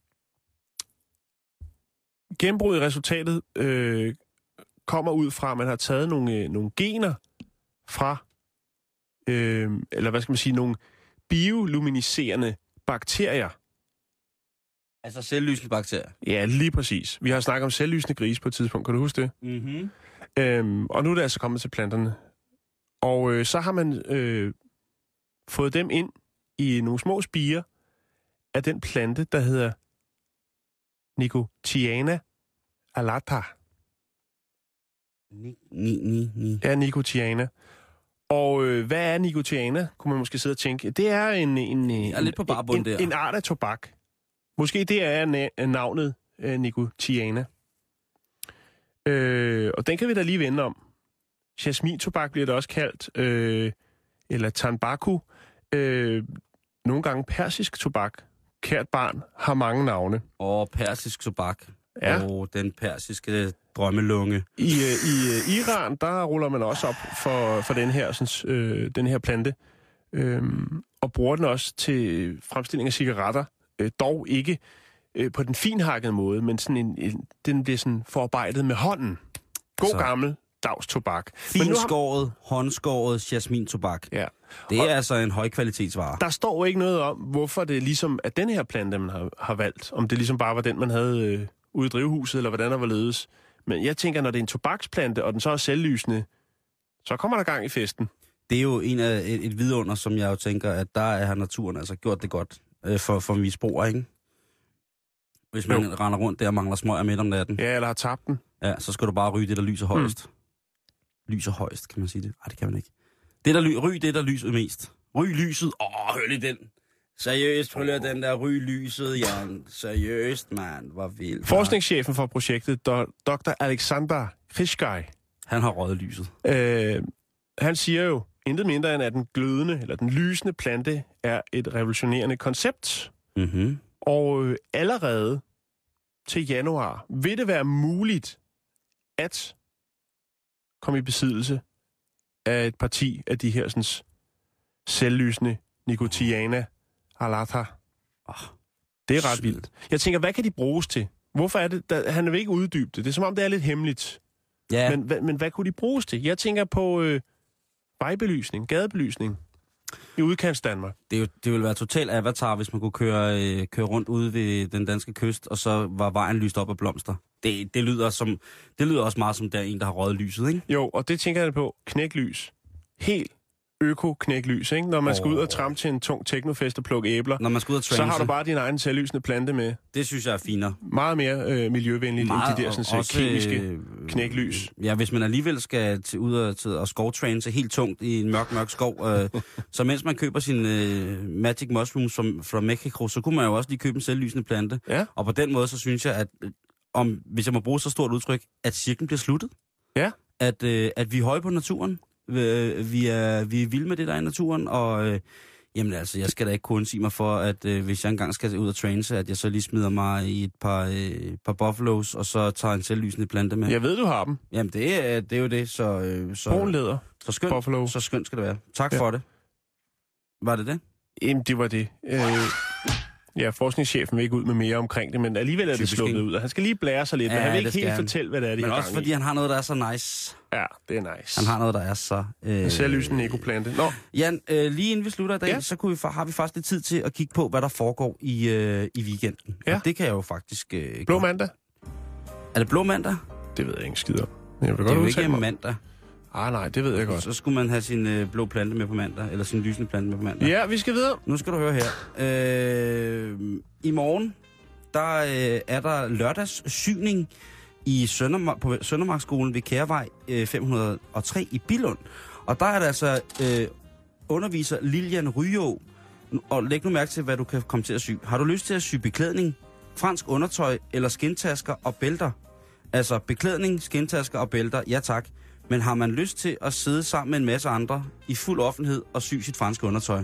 E: gennembrud i resultatet øh, kommer ud fra, at man har taget nogle, øh, nogle gener fra, øh, eller hvad skal man sige, nogle bioluminiserende bakterier.
D: Altså selvlysende bakterier?
E: Ja, lige præcis. Vi har snakket om selvlysende grise på et tidspunkt, kan du huske det?
D: Mhm.
E: Øhm, og nu er det altså kommet til planterne. Og øh, så har man øh, fået dem ind i nogle små spirer af den plante, der hedder Nicotiana alata.
D: Ni, ni, ni, ni.
E: Ja, Nicotiana. Og øh, hvad er Nicotiana, kunne man måske sidde og tænke? Det er en, en, en,
D: er lidt på barbund
E: en,
D: der.
E: en art af tobak. Måske det er na- navnet øh, Nicotiana. Øh, og den kan vi da lige vende om. Jasmin-tobak bliver det også kaldt, øh, eller tanbaku. Øh, nogle gange persisk tobak. Kært barn har mange navne.
D: Og persisk tobak.
E: Ja.
D: Og den persiske drømmelunge.
E: I, øh, i øh, Iran, der ruller man også op for, for den her, sådan, øh, den her plante. Øh, og bruger den også til fremstilling af cigaretter. Øh, dog ikke øh, på den finhakkede måde, men sådan en, en, den bliver sådan forarbejdet med hånden. God så. Gammel dags tobak.
D: Finskåret, har... håndskåret jasmin-tobak.
E: Ja.
D: Det er
E: og
D: altså en højkvalitetsvare.
E: Der står ikke noget om, hvorfor det ligesom er den her plante, man har, har valgt. Om det ligesom bare var den, man havde øh, ude i drivhuset, eller hvordan der var ledes. Men jeg tænker, når det er en tobaksplante, og den så er selvlysende, så kommer der gang i festen.
D: Det er jo en af et, et vidunder, som jeg jo tænker, at der har naturen altså gjort det godt øh, for, for misbrugere, ikke? Hvis man jo. render rundt der og mangler smøger midt om natten.
E: Ja, eller har tabt den.
D: Ja, så skal du bare ryge det, der lyser højst. Mm. Lyser højst, kan man sige det? Nej, det kan man ikke. Det, der ly- ryg det, der lyser mest. Ryg lyset. Åh, hør lige den. Seriøst, prøv lige den der ryg lyset, Jan. Seriøst, mand. Hvor vildt.
E: Forskningschefen for projektet, doktor Alexander Krishkai.
D: Han har røget lyset.
E: Øh, han siger jo intet mindre end, at den glødende, eller den lysende plante, er et revolutionerende koncept.
D: Mhm.
E: Og øh, allerede til januar vil det være muligt at komme i besiddelse af et parti af de her sådan, selvlysende Nicotiana alata.
D: Oh,
E: det er ret vildt. Jeg tænker, hvad kan de bruges til? Hvorfor er det? Der, han vil ikke uddybe det. Det er som om, det er lidt hemmeligt.
D: Ja.
E: Men, hva, men hvad kunne de bruges til? Jeg tænker på øh, vejbelysning, gadebelysning i udkants Danmark.
D: Det, er jo, det ville være total avatar, hvis man kunne køre, øh, køre rundt ude ved den danske kyst, og så var vejen lyst op af blomster. Det, det, lyder, som, det lyder også meget som der en, der har røget lyset, ikke?
E: Jo, og det tænker jeg på. Knæklys. Helt øko-knæklys, ikke? Når man oh. skal ud og trampe til en tung teknofest og plukke æbler,
D: når man skal ud og
E: så har du bare din egen selvlysende plante med.
D: Det synes jeg er finere.
E: Meget mere øh, miljøvenligt
D: meget,
E: end de der sådan, også, kemiske øh, knæklys.
D: Ja, hvis man alligevel skal til, ud og, til, og skovtræne helt tungt i en mørk, mørk skov, øh, så mens man køber sin øh, Magic Mushrooms from, from Mexico, så kunne man jo også lige købe en selvlysende plante.
E: Ja.
D: Og på den måde, så synes jeg, at om, hvis jeg må bruge så stort udtryk, at cirklen bliver sluttet.
E: Ja.
D: At, øh, at vi er høje på naturen. Vi er, vi er vilde med det, der er i naturen, og øh, jamen altså, jeg skal da ikke kunne sige mig for, at øh, hvis jeg engang skal ud og træne, så at jeg så lige smider mig i et par, øh, par buffalos, og så tager en selvlysende plante med.
E: Jeg ved, du har dem.
D: Jamen, det er, det er jo det, så... Øh, så
E: Brunleder.
D: Så skønt,
E: Buffalo.
D: så skønt skal det være. Tak ja. for det. Var det det?
E: Jamen, det var det. Øh, ja, forskningschefen vil ikke ud med mere omkring det, men alligevel er det sluppet ud, og han skal lige blære sig lidt, ja, men han vil ikke helt han. fortælle, hvad det er, de
D: Men også fordi
E: i.
D: han har noget, der er så nice.
E: Ja, det er nice.
D: Han har noget, der er så... Øh...
E: En selvlysende ekoplante. Nå.
D: Jan, øh, lige inden vi slutter i dag,
E: ja.
D: så kunne vi, har vi faktisk lidt tid til at kigge på, hvad der foregår i, øh, i weekenden.
E: Ja.
D: Og det kan jeg jo faktisk... Øh,
E: blå mandag?
D: Er det blå mandag?
E: Det ved jeg ikke skid om. Jeg vil
D: det
E: godt
D: er jo ikke mig. mandag.
E: Ah, nej, det ved jeg godt.
D: Så skulle man have sin øh, blå plante med på mandag, eller sin lysende plante med på mandag.
E: Ja, vi skal videre.
D: Nu skal du høre her. Øh, I morgen, der øh, er der lørdagssyning i Søndermark, på Søndermarkskolen ved Kærvej øh, fem hundrede og tre i Billund. Og der er der altså øh, underviser Lilian Ryå. Og læg nu mærke til, hvad du kan komme til at sy. Har du lyst til at sy beklædning, fransk undertøj eller skintasker og bælter? Altså beklædning, skintasker og bælter, ja tak. Men har man lyst til at sidde sammen med en masse andre i fuld offentlighed og sy sit franske undertøj?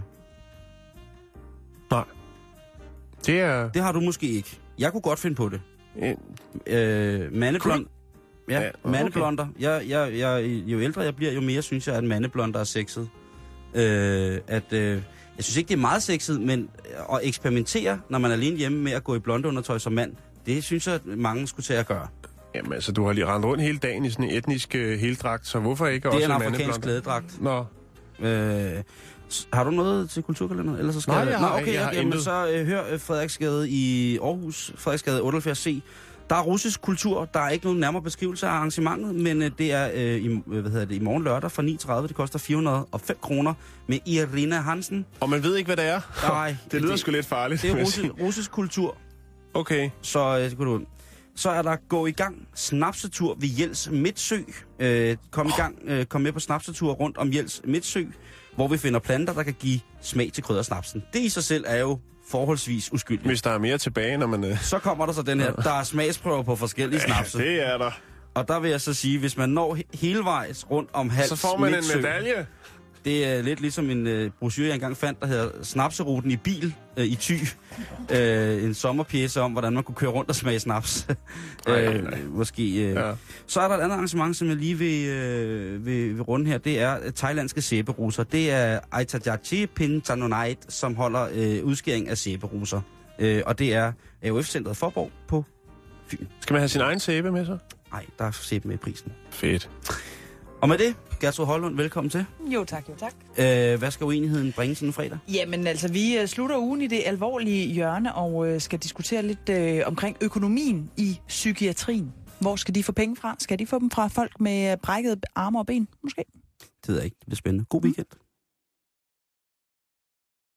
E: Nej. Det er...
D: Det har du måske ikke. Jeg kunne godt finde på det.
E: En...
D: Øh, mandeblond... Ja,
E: ja okay.
D: mandeblonder. Jeg, jeg, jeg, jo ældre jeg bliver, jo mere synes jeg, at mandeblonder er sexet. Øh, at, øh, jeg synes ikke, det er meget sexet, men at eksperimentere, når man er alene hjemme med at gå i blonde undertøj som mand, det synes jeg, at mange skulle til at gøre.
E: Jamen altså, du har lige rendt rundt hele dagen i sådan en etnisk uh, heldragt, så hvorfor ikke
D: det
E: også
D: en
E: en
D: afrikansk klædedragt.
E: Nå.
D: Øh, har du noget til kulturkalenderen? Ellers så skal
E: Nej,
D: jeg...
E: jeg har,
D: Nå, okay,
E: jeg har
D: okay, men så øh, hør Frederiksgade i Aarhus, Frederiksgade otteoghalvfjerds C. Der er russisk kultur. Der er ikke nogen nærmere beskrivelse af arrangementet, men øh, det er øh, i, hvad hedder det, i morgen lørdag fra ni tredive. Det koster fire hundrede og fem kroner med Irina Hansen.
E: Og man ved ikke, hvad det er?
D: Nej.
E: det lyder det, sgu lidt farligt.
D: Det er russisk, russisk kultur.
E: Okay.
D: Så øh, det kunne du... Så er der gå i gang snapsetur ved Jels Midtsø. Øh, kom i gang, øh, kom med på snapsetur rundt om Jels Midtsø, hvor vi finder planter, der kan give smag til kryddersnapsen. Det i sig selv er jo forholdsvis uskyldigt.
E: Hvis der er mere tilbage, når man... Øh...
D: Så kommer der så den her, der er smagsprøver på forskellige snapse.
E: Ja, det er der.
D: Og der vil jeg så sige, hvis man når he- hele vejs rundt om Hals
E: så får man
D: Midtsø,
E: en medalje.
D: Det er lidt ligesom en øh, brochure, jeg engang fandt, der hedder Snapseruten i bil øh, i Thy. Øh, en sommerpjece om, hvordan man kunne køre rundt og smage snaps.
E: Ej,
D: øh,
E: nej.
D: måske. Øh. Ja. Så er der et andet arrangement, som jeg lige vil, øh, vil, vil runde her. Det er thailandske sæberuser. Det er Aitajachi Pintanonait, som holder øh, udskæring af sæberuser. Øh, og det er A O F-centret Forborg på Fyn.
E: Skal man have sin egen sæbe med sig?
D: Nej, der er sæbe med i prisen.
E: Fedt.
D: Og med det, Gertrud Hollund, velkommen til.
J: Jo tak, jo tak.
D: Øh, hvad skal uenigheden bringe sådan en fredag?
J: Jamen altså, vi uh, slutter ugen i det alvorlige hjørne og uh, skal diskutere lidt uh, omkring økonomien i psykiatrien. Hvor skal de få penge fra? Skal de få dem fra folk med brækkede arme og ben, måske?
D: Det ved jeg ikke. Det bliver spændende. God weekend.